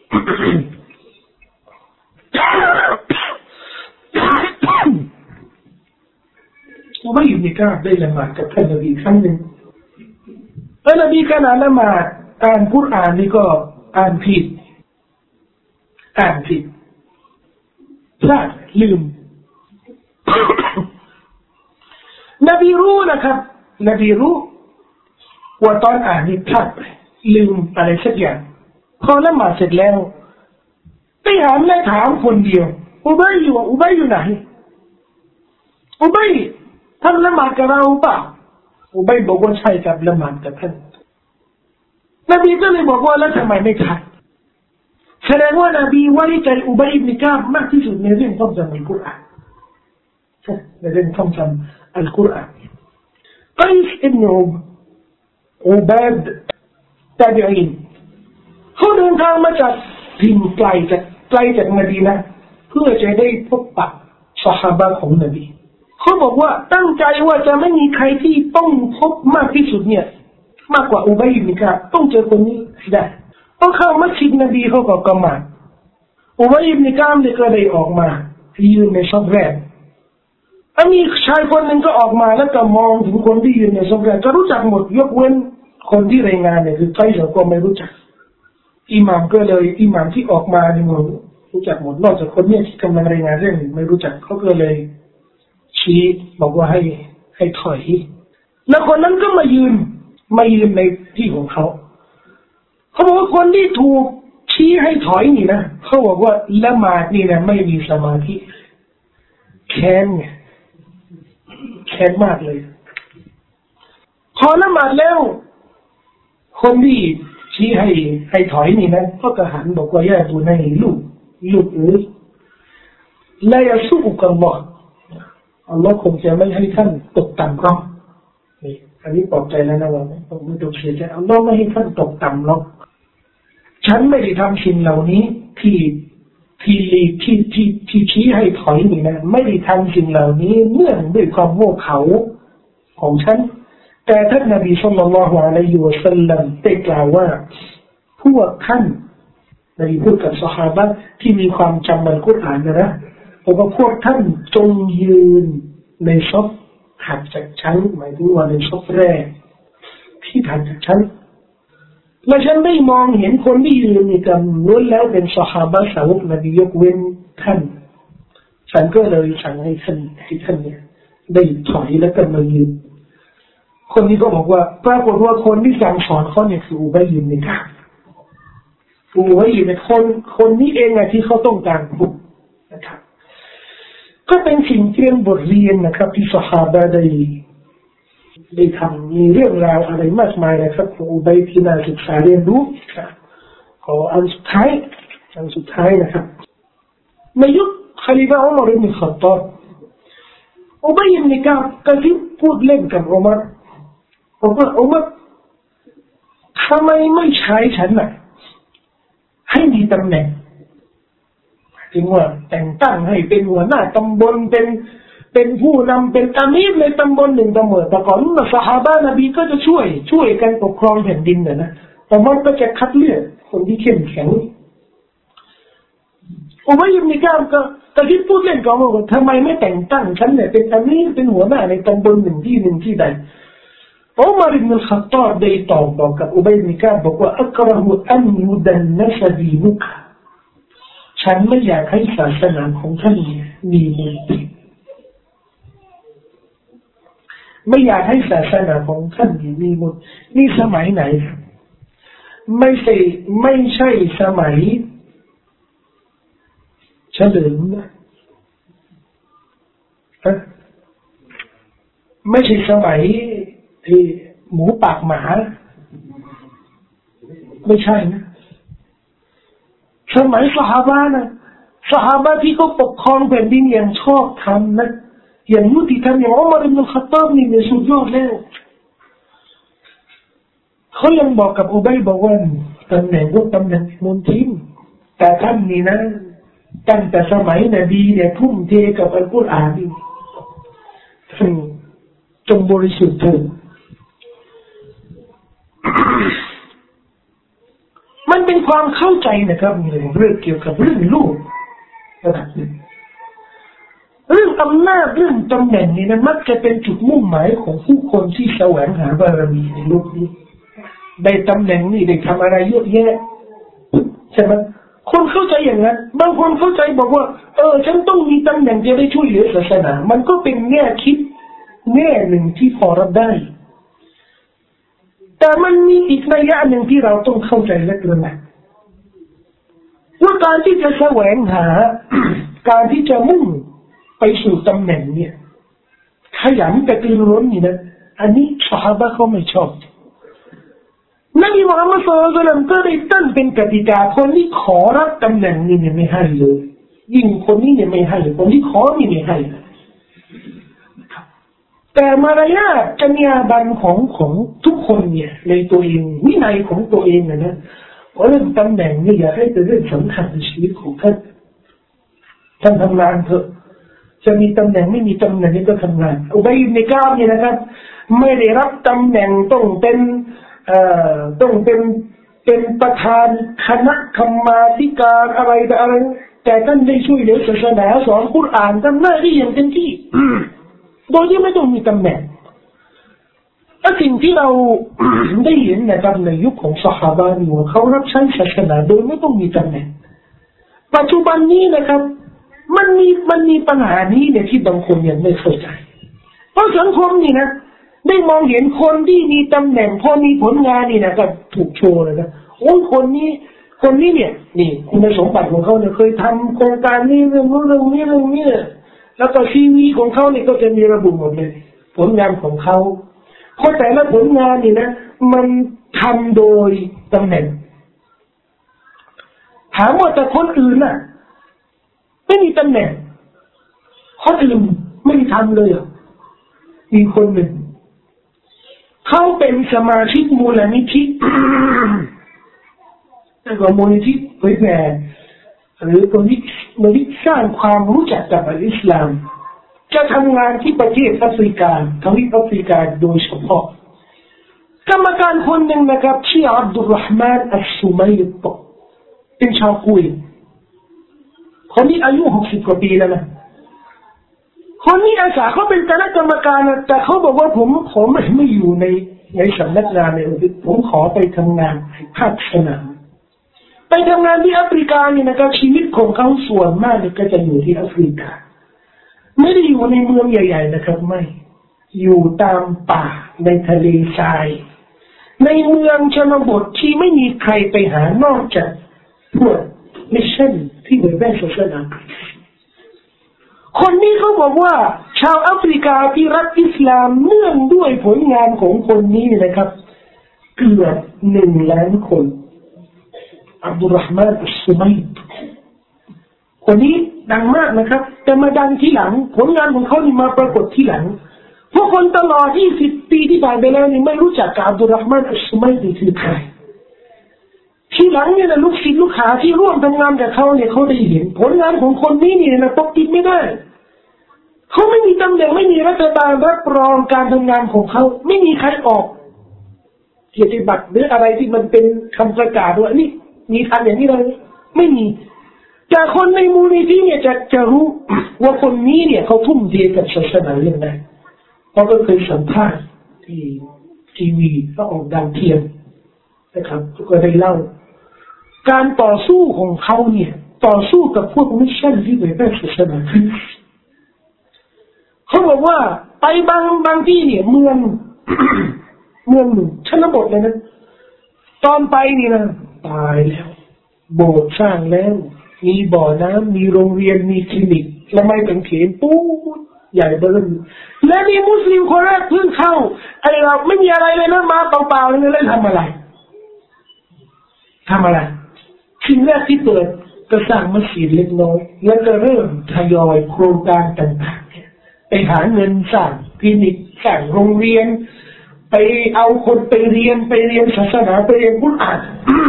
อุบัยอิบนุกาบได้ละหมาดกับท่านนบีครั้งหนึ่งแล้วนบีขณะละหมาดอ่านกุรอานนี่ก็อ่านผิดพลาดลืมนบีรู้นะครับนบีรู้ว่าตอนอ่านนี่พลาดไปลืมอะไรสักอย่างพอละหมาดเสร็จแล้วไปหาและถามคนเดียวอุบัยอยู่ไหนอุบัยท่านละหมาดกับเราเปล่าอุบัยบอกว่าใช่กับละหมาดกับท่านนบีก็เลยบอกว่าแล้วทำไมไม่ทักแสดงว่านบีไว้ใจอุบัยอิบนุกาบมากที่สุดในเรื่องท่องจำอัลกุรอานในเรื่องท่องจำอัลกุรอานกัยส์อิบนุอุบาดตาบิอีนเขาเดินทางมาจากถิ่นไกลจากมะดีนะห์เพื่อจะได้พบปะซอฮาบะห์ของนบีเขาบอกว่าตั้งใจว่าจะไม่มีใครที่ต้องพบมากที่สุดเนี่ยมากกว่าอุบัยอิบนุกาบต้องเจอคนนี้ได้ต้องเข้ามัสยิดนบีเขาก็กำมาอุบัยอิบนุกาบเนี่ยก็ได้ออกมายืนในซอฟแรกมีชายคนหนึ่งก็ออกมาแล้วก็มองถึงคนที่ยืนในซอฟแรกก็รู้จักหมดยกเว้นคนที่รายงานเนี่ยคือใครก็ไม่รู้จักอิหม่ามก็เลยอิหม่ามที่ออกมาเนี่ยรู้จักหมดนอกจากคนเนี่ยที่กำลังรายงานเรื่องไม่รู้จักเขาก็เลยชี้บอกว่าให้ถอยแล้วคนนั้นก็มายืนในที่ของเขาบอกว่าคนที่ถูกชี้ให้ถอยนี่นะเขาบอกว่าละหมาดนี่นะไม่มีสมาธิแค้นมากเลยพอละหมาดแล้วคนที่ชี้ให้ถอยนี่นะก็หันบอกว่าอย่าดูในลูกละยาสู้กับอัลลอฮ์คงจะไม่ให้ท่านตกต่ำหรอกนี่อันนี้ปลอบใจแล้วนะว่าไม่ต้องเสียใจอัลลอฮ์ไม่ให้ท่านตกต่ำหรอกฉันไม่ได้ทำสิ่งเหล่านี้ที่ชี้ให้ถอยนี่นะไม่ได้ทำสิ่งเหล่านี้เนื่องด้วยความโง่เขลาของฉันแต่ท่านนบีศ็อลลัลลอฮุอะลัยฮิวะซัลลัมได้กล่าวว่าพวกท่านนบีพูดกับซอฮาบะห์ที่มีความจำอัลกุรอานนะบอกว่าพวกท่านจงยืนในซอฟถัดจากฉันหมายถึงว่าในซอฟแรกที่ถัดจากฉันและฉันได้มองเห็นคนที่ยืนในกันล้วนแล้วเป็นซอฮาบะห์สาวกนบียกเว้นท่านฉันก็เลยสั่งให้ท่านเนี่ยได้ถอยแล้วก็มายืนคนนี้ก็บอกว่าปรากฏว่าคนที่สั่งสอนเขาเนี่ยคืออุบัยอิบนุกาบอุบัยอิบนุคนนี้เองอะที่เขาต้องการพูดนะครับก็เป็นสิ่งที่เป็นบทเรียนนะครับที่ซอฮาบะห์ได้ทำมีเรื่องราวอะไรมากมายนะครับของอุบัยที่น่าศึกษาเรียนรู้ขออันสุดท้ายนะครับในยุคคอลิฟะอุมัรอิบนุลค็อฏฏอบอุบัยอิบนุกาบก็ที่พูดเล่นกับอุมัรบอกว่าอุมัรทำไมไม่ใช้ฉันน่ะให้มีตำแหน่งถึงว่าแต่งตั้งให้เป็นหัวหน้าตำบลเป็นผู้นำเป็นอามีรในตำบลหนึ่งตำบลแต่ก่อนซอฮาบะห์นบีก็จะช่วยกันปกครองแผ่นดินนะแต่มันก็จะคัดเลือกคนที่เข้มแข็งอุบัยอิบนุกาบก็คิดพูดเล่นกับว่าทำไมไม่แต่งตั้งฉันเนี่ยเป็นอามีรเป็นหัวหน้าในตำบลหนึ่งที่ใดอุมัรอิบนุลค็อฏฏอบได้ตอบบอกกับอุบัยอิบนุกาบบอกว่าอักเราะฮุอันยุดันนัสดีนุกฉันไม่อยากให้ศาสนาของท่านมีมลทินไม่อยากให้ศาสนาของท่านมีมลนี่สมัยไหนไม่ใช่สมัยเฉลิมนะไม่ใช่สมัยที่หมูปากหมาไม่ใช่นะสมัยซอฮาบะห์นะซอฮาบะห์ที่เขาปกครองแผ่นดินอย่างชอบธรรมนะอย่างยุติธรรมอย่างอุมัรอิบนุลค็อฏฏอบนี่มีสุดยอดแล้วเขายังบอกกับอุบัยบอกว่าตำแหน่งมนทินแต่ท่านนี่นะตั้งแต่สมัยนบีเนี่ยทุ่มเทกับอัลกุรอานนี่จงบริสุทธิ์เถิดมันเป็นความเข้าใจนะครับในเรื่องเกี่ยวกับเรื่องลูกนะครับเรื่องอำนาจเรื่องตำแหน่งนี่นะมักจะเป็นจุดมุ่งหมายของผู้คนที่แสวงหาบารมีในโลกนี้ได้ตำแหน่งนี่ได้ทำอะไรเยอะแยะใช่ไหมคนเข้าใจอย่างนั้นบางคนเข้าใจบอกว่าฉันต้องมีตำแหน่งจะได้ช่วยเหลือศาสนามันก็เป็นแง่คิดแง่หนึ่งที่พอรับได้แต่มันมีอีกนัยยะหนึ่งที่เราต้องเข้าใจและตระหนักว่าการที่จะแสวงหา การที่จะมุ่งไปสู่ตำแหน่งเนี่ยขยันกระตือรือร้นนี่นะอันนี้ซอฮาบะห์เขาไม่ชอบนบีมุฮัมมัดศ็อลลัลลอฮุอะลัยฮิวะซัลลัมก็ได้ตั้งเป็นกติกาคนที่ขอรับตำแหน่งนี้เนี่ยไม่ให้เลยยิ่งคนนี้เนี่ยไม่ให้คนที่ขอนี่ไม่ให้แต่มารยาทจรรยาบรรณของทุกคนเนี่ยในตัวเองวินัยของตัวเองนะเรื่องตำแหน่งนี่อย่าให้เป็นเรื่องสำคัญในชีวิตของท่านทำงานเถอะจะมีตำแหน่งไม่มีตำแหน่งนี่ก็ทำงานอุบัยในกาบเนี่ยนะครับไม่ได้รับตำแหน่งต้องเป็นประธานคณะกรรมาธิการอะไรแต่ท่านได้ช่วยเหลือศาสนาสอนกุรอานทำหน้าที่อย่างเต็มที่โดยที่ไม่ต้องมีตำแหน่งสิ่งที่เรา ได้เห็นนะครับในยุคของซอฮาบะห์นี่ว่าเขารับใช้ศาสนาโดยไม่ต้องมีตำแหน่งปัจจุบันนี้นะครับมันมีปัญหานี้เนี่ยที่บางคนยังไม่เข้าใจเพราะสังคมนี่นะได้มองเห็นคนที่มีตำแหน่งพอมีผลงานนี่นะก็ถูกโชว์เลยนะโอ้คนนี้เนี่ยนี่คุณสมบัติของเขาเนี่ยเคยทำโครงการนี้เรื่องนี้แล้วก็ชีวิตของเขาเนี่ยก็จะมีระบุหมดเลยผลงานของเขาเพราะแต่ละผลงานนี่นะมันทำโดยตำแหน่งถามว่าแต่คนอื่นน่ะไม่มีตำแหน่งคนอื่นไม่ทำเลยมีคนหนึ่งเขาเป็นสมาชิกมูลนิธิ แต่ก็มูลนิธิเผยแผ่หรือมูลนิธิสร้างความรู้จักกับอิสลามจะทำงานที่ประเทศแอฟริกาทวีปแอฟริกาโดยเฉพาะกรรมการคนหนึ่งนะครับชื่ออับดุลรห์มานอัสซุมัยตเป็นชาวกุยคนนี้อายุ60 กว่าปีแล้วนะคนนี้อาสาเขาเป็นคณะกรรมการแต่เขาบอกว่าผมไม่อยู่ในสำนักงานในผมขอไปทำงานภาคสนามไปทำงานที่แอฟริกานี่นะครับชีวิตของเขาส่วนมากก็จะอยู่ที่แอฟริกาไม่ได้อยู่ในเมืองใหญ่ๆนะครับไม่อยู่ตามป่าในทะเลทรายในเมืองชนบทที่ไม่มีใครไปหานอกจากพวกมิชชั่นที่เผยแพร่ศาสนาคนนี้เขาบอกว่าชาวแอฟริกาที่รักอิสลามเนื่องด้วยผลงานของคนนี้นะครับเกือบ1 ล้านคนอับดุลรห์มานอัสซุมัยตคนนี้ดังมากนะครับแต่มาดังที่หลังผลงานของเขานี่มาปรากฏที่หลังพวกคนตลอด20 ปีที่ผ่านไปแล้วนี่ไม่รู้จักกับอับดุลรห์มานอัสซุมัยตคือใครที่หลังเนี่ยนะลูกศิษย์ลูกหาที่ร่วมทำงานกับเขาเนี่ยเขาได้เห็นผลงานของคนนี้นี่นะปกปิดไม่ได้เขาไม่มีตำแหน่งไม่มีรัฐบาลรับรองการทำงานของเขาไม่มีใครออกเกียรติบัตรหรืออะไรที่มันเป็นคำประกาศว่านี่มีทำอย่างนี้เลยไม่มีแต่คนในมูลนิธิเนี่ยจะรู้ว่าคนนี้เนี่ยเขาทุ่มเทกับศาสนาอย่างไรเพราะก็เคยสัมภาษณ์ที่ทีวีก็ออกดาวเทียมนะครับก็ได้เล่าการต่อสู้ของเขาเนี่ยต่อสู้กับพวกมิชชั่นที่เผยแพร่ศาสนาคริสต์เขาบอกว่าไปบางที่เนี่ยเมือง หนึ่งชนบทเลยนะตอนไปนี่นะตายแล้วโบสถ์สร้างแล้วมีบ่อน้ำมีโรงเรียนมีคลินิกแล้วไม่เป็นเขนปู๊ใหญ่เบิ้มและมีมุสลิมคนแรกเพิ่งเข้าไอเราไม่มีอะไรเลยนะมาเปล่าๆเลยแล้วทำอะไรสิ่งแรกที่เปิดก็สร้างมัสยิดเล็กน้อยแล้วก็เริ่มทยอยโครงการต่างๆไปหาเงินสร้างคลินิกสร้างโรงเรียนไปเอาคนไปเรียนศาสนาไปเรียนกุรอาน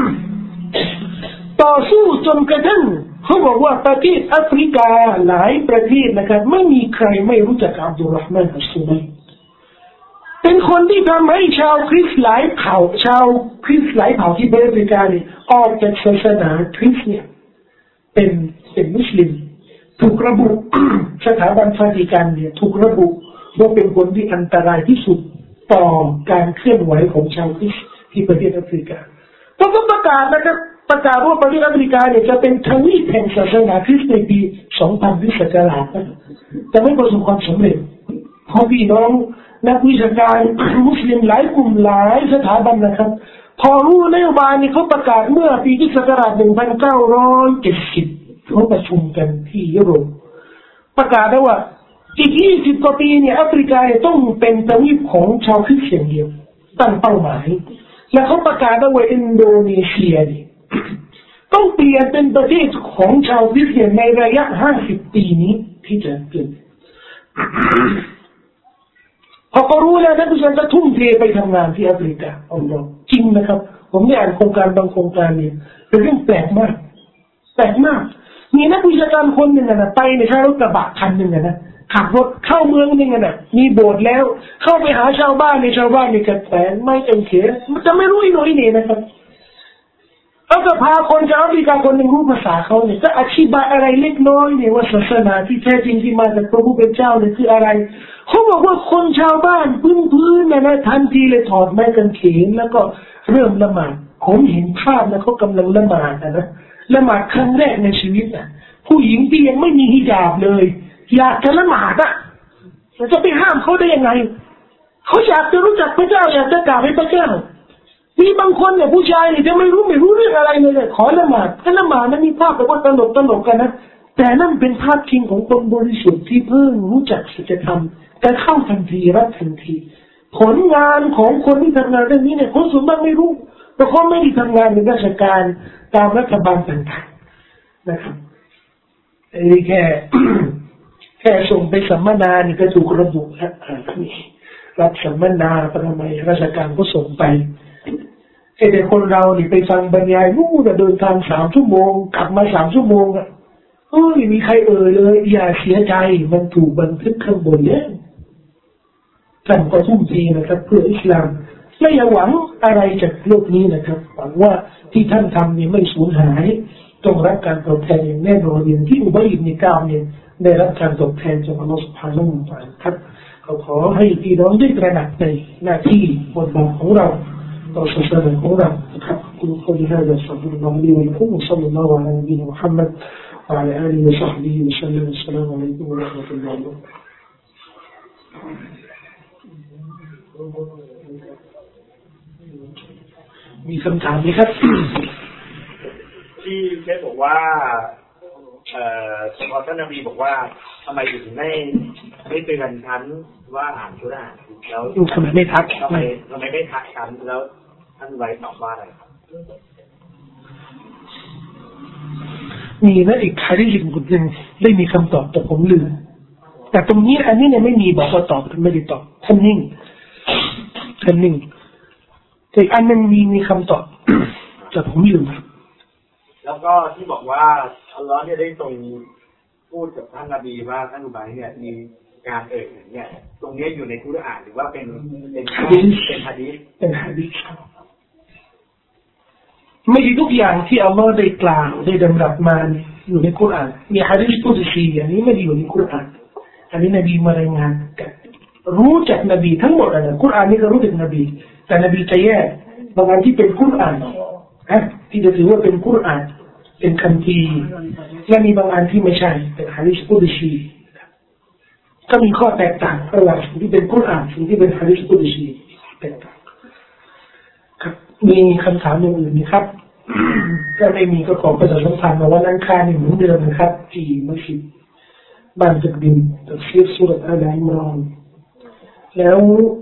ต่อสู้จนกระทั่งเขาบอกว่าประเทศแอฟริกาหลายประเทศนะครับไม่มีใครไม่รู้จักอับดุลรห์มานอัสซุมัยเป็นคนที่ทำให้ชาวคริสต์หลายเผ่าที่แอฟริกาเนี่ยออกจากศาสนาคริสต์เนี่ยเป็นมุสลิมถูกระบุ สถาบันวาติกันเนี่ยถูกระบุว่าเป็นคนที่อันตรายที่สุดต่อการเคลื่อนไหวของชาวคริสต์ที่ประเทศแอฟริกาก็ประกาศนะครับประกาศว่าประเทศแอฟริกาเนี่ยจะเป็นทวีปแห่งศาสนาคริสต์ในปี 2000 วิศักราชแต่ไม่ประสบความสำเร็จเพราะพี่น้องนักวิชาการ มุสลิมหลายกลุ่มหลายสถาบันนะครับพอรู้นโยบายนี้เขาประกาศเมื่อปีที่ศักราช1970เขาประชุมกันที่ยุโรปประกาศได้ว่าอีก20 กว่าปีเนี่ยแอฟริกาต้องเป็นทวีปของชาวคริสเตียนเดียวตั้งเป้าหมายและเขาประกาศว่าอินโดนีเซียต้องเปลี่ยนเป็นประเทศของชาวคริสเตียนในระยะ50 ปีนี้ที่จะเกิดพอเขารู้แล้วนักวิชาการจะทุ่มเทไปทำงานที่แอฟริกาเอาลองจริงนะครับผมได้อ่านโครงการบางโครงการเนี่ยเป็นเรื่องแปลกมากมีนักวิชาการคนหนึ่งนะไปในใช้รถกระบะคันหนึ่งนะขับรถเข้าเมืองนึงนะมีโบสถ์แล้วเข้าไปหาชาวบ้านในกระแสไม่เต็มเขตมันจะไม่รู้อีโน่อีเหน่นะครับแล้วก็พาคนชาวแอฟริกาคนหนึ่งรู้ภาษาเขาเนี่ยก็อธิบายอะไรเล็กน้อยเนี่ยว่าศาสนาที่แท้จริงที่มาจากพระผู้เป็นเจ้าเนี่ยคืออะไรเขาบอกว่าคนชาวบ้านพื้นนะทันทีเลยถอดไม้กางเขนแล้วก็เริ่มละหมาดผมเห็นภาพนะเขากำลังละหมาดนะละหมาดครั้งแรกในชีวิตนะผู้หญิงที่ยังไม่มีฮิญาบเลยอยากจะละหมาดจะไปห้ามเขาได้ยังไงเขาอยากจะรู้จักพระเจ้าอยากจะกราบให้พระเจ้ามีบางคนเนี่ยผู้ชายเนี่ยจะไม่รู้เรื่องอะไรเลยขอละหมาดถ้าละหมาดนั้นมีภาพแบบว่าตลกกันนะแต่นั่นเป็นภาพจริงของคนบริสุทธิ์ที่เพิ่งรู้จักศีลธรรมแต่เข้าทันทีรับทันทีผลงานของคนที่ทำงานเรื่องนี้เนี่ยคนส่วนมากไม่รู้เพราะเขาไม่ได้ทำงานในราชการตามรัฐบาลต่างๆนะครับไอ้แค่ส่งไปสัมมนานี่ก็ถูกระบุแล้วรับสัมมนาทำไมราชการก็ส่งไปแต่คนเรานี่ไปฟังบรรยายเดินทาง3 ชั่วโมงกลับมา3 ชั่วโมงไม่มีใครเลยอย่าเสียใจมันถูกบันทึกข้างบนเนี่ยท่านก็ทุ่มเทนะครับเพื่ออิสลามไม่อย่าหวังอะไรจากโลกนี้นะครับหวังว่าที่ท่านทำนี่ไม่สูญหายต้องรับการตอบแทนอย่างแน่นอนอย่างที่อุบัยอิบนุกาบเนี่ยได้รับการตอบแทนจากอัลลอฮฺ سبحانه และ تعالى ครับขอให้พี่น้องได้ตระหนักในหน้าที่บทบาทของเราต่อศาสนาของเราครับคุณคนที่ได้จะสัมผัสน้องดีวันพุ่งสัลลัลลอฮุอะลัยฮิวะซัลลัมوعلى آله وصحبه وسلم السلام عليكم ورحمة الله وبركاته มีคำถามไหมครับที่เชฟบอกว่าพอท่านนบีบอกว่าทำไมถึงไม่เตือนฉันว่าอ่านกุรอานแล้วทำไมไม่ทักทำไมไม่ทักฉันแล้วท่านไว้ตอบว่าอะไรครับมีนะอีกฮะดีษคนหนึ่งได้มีคำตอบแต่ผมลืมแต่ตรงนี้อันนี้เนี่ยไม่มีบอกว่าตอบไม่ได้ตอบท่านนิ่งแต่อันนึงมีคำตอบแต่ผมลืมแล้วก็ที่บอกว่าอัลลอฮ์เนี่ยได้ทรงพูดกับท่านนบีว่าท่านอุบัยเนี่ยมีการถึงเนี่ยตรงนี้อยู่ในกุรอานหรือว่าเป็นฮะดีษไม่ใช่ทุกอย่างที่อัลลอฮ์ได้กล่าวได้ดำรัสมาอยู่ในกุรอานมีฮะดีษกุดซีอันนี้ไม่ได้อยู่ในกุรอานอันนี้นบีมารายงานกันรู้จักนบีทั้งหมดนะกุรอานนี่ก็รู้จักนบีแต่นบีจะแยกบางอันที่เป็นกุรอานที่จะถือว่าเป็นกุรอานเป็นคัมภีร์และมีบางอันที่ไม่ใช่เป็นฮะดีษกุดซีก็มีข้อแตกต่างระหว่างสิ่งที่เป็นกุรอานสิ่งที่เป็นฮะดีษกุดซีแตกต่างครับมีคำถามอย่างอื่นไหมครับถ้าไม่มีก็ขอประชาสัมพันธ์มาวันอังคารเหมือนเดิมนะครับที่มัสยิดบ้านตึกดินตัฟซีรซูเราะห์อาล อิมรอนแล้ว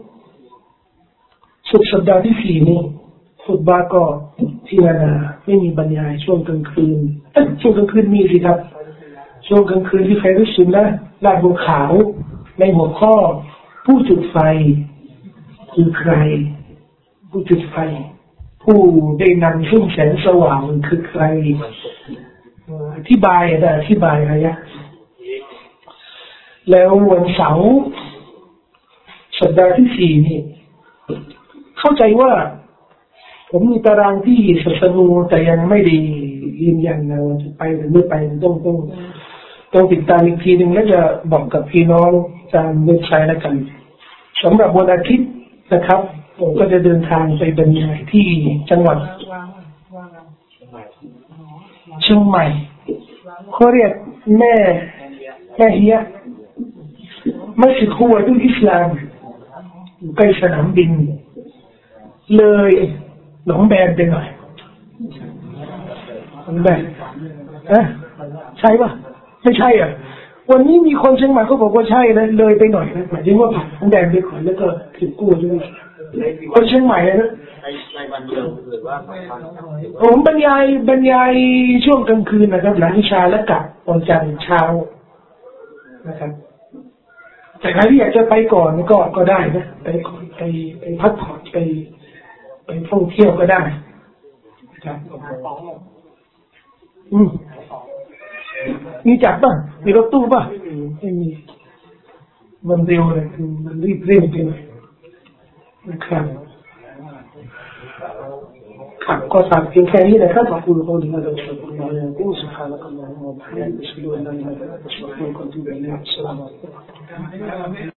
สุดสัปดาห์ที่4นี้ฟุตบาก็ที่นาไม่มีบรรยายช่วงกลางคืนช่วงกลางคืนมีสิครับช่วงกลางคืนที่ใครรู้สึกนะลาดบัวขาวในหัวข้อผู้จุดไฟคือใครผู้จุดไฟผู้ได้นำซึ่งแสงสว่างคือใครอธิบายอะไรแล้ววันเสาร์สัปดาห์ที่4นี่เข้าใจว่าผมมีตารางที่ศาสนูแต่ยังไม่ได้ยืนยันนะว่าจะไปหรือไม่ไปต้องติดตามอีกทีนึงแล้วจะบอกกับพี่น้องตามเว็บไซต์แล้วกันสำหรับวันอาทิตย์นะครับผมก็จะเดินทางไปบรรยายที่จังหวัดเชียงใหม่เขาเรียกแม่เฮียมัสยิดคูวะตุลอิสลามอยู่ใกล้สนามบินเลยหนองแบนไปหน่อยหนองแบนใช่ป่ะไม่ใช่อ่ะวันนี้มีคนเชียงใหม่เขาบอกว่าใช่นะเลยไปหน่อยนะหมายถึงว่าผ่านหนองแบนไปก่อนแล้วก็ถึงกู้ด้วยคนเชียงใหม่นะในวันเดียวหรือว่าผมบรรยายช่วงกลางคืนนะครับหลังอิชาและกลับวันจันทร์เช้านะครับแต่ใครที่อยากจะไปก่อนก็ได้นะไปก่อนไปพักผ่อนไปท่องเที่ยวก็ได้นะครับมีจับป่ะมีรถตู้ป่ะไม่มีมันเร็วเลยมันรีบไปหน่อยนะครับครับก็ฝากเพียงแค่นี้นะครับขอบคุณทุกท่านที่รับชมนะครับ سبحانك اللهم وبحمدك أشهد أن لا إله إلا أنت أستغفرك وأتوب إليك السلام عليكم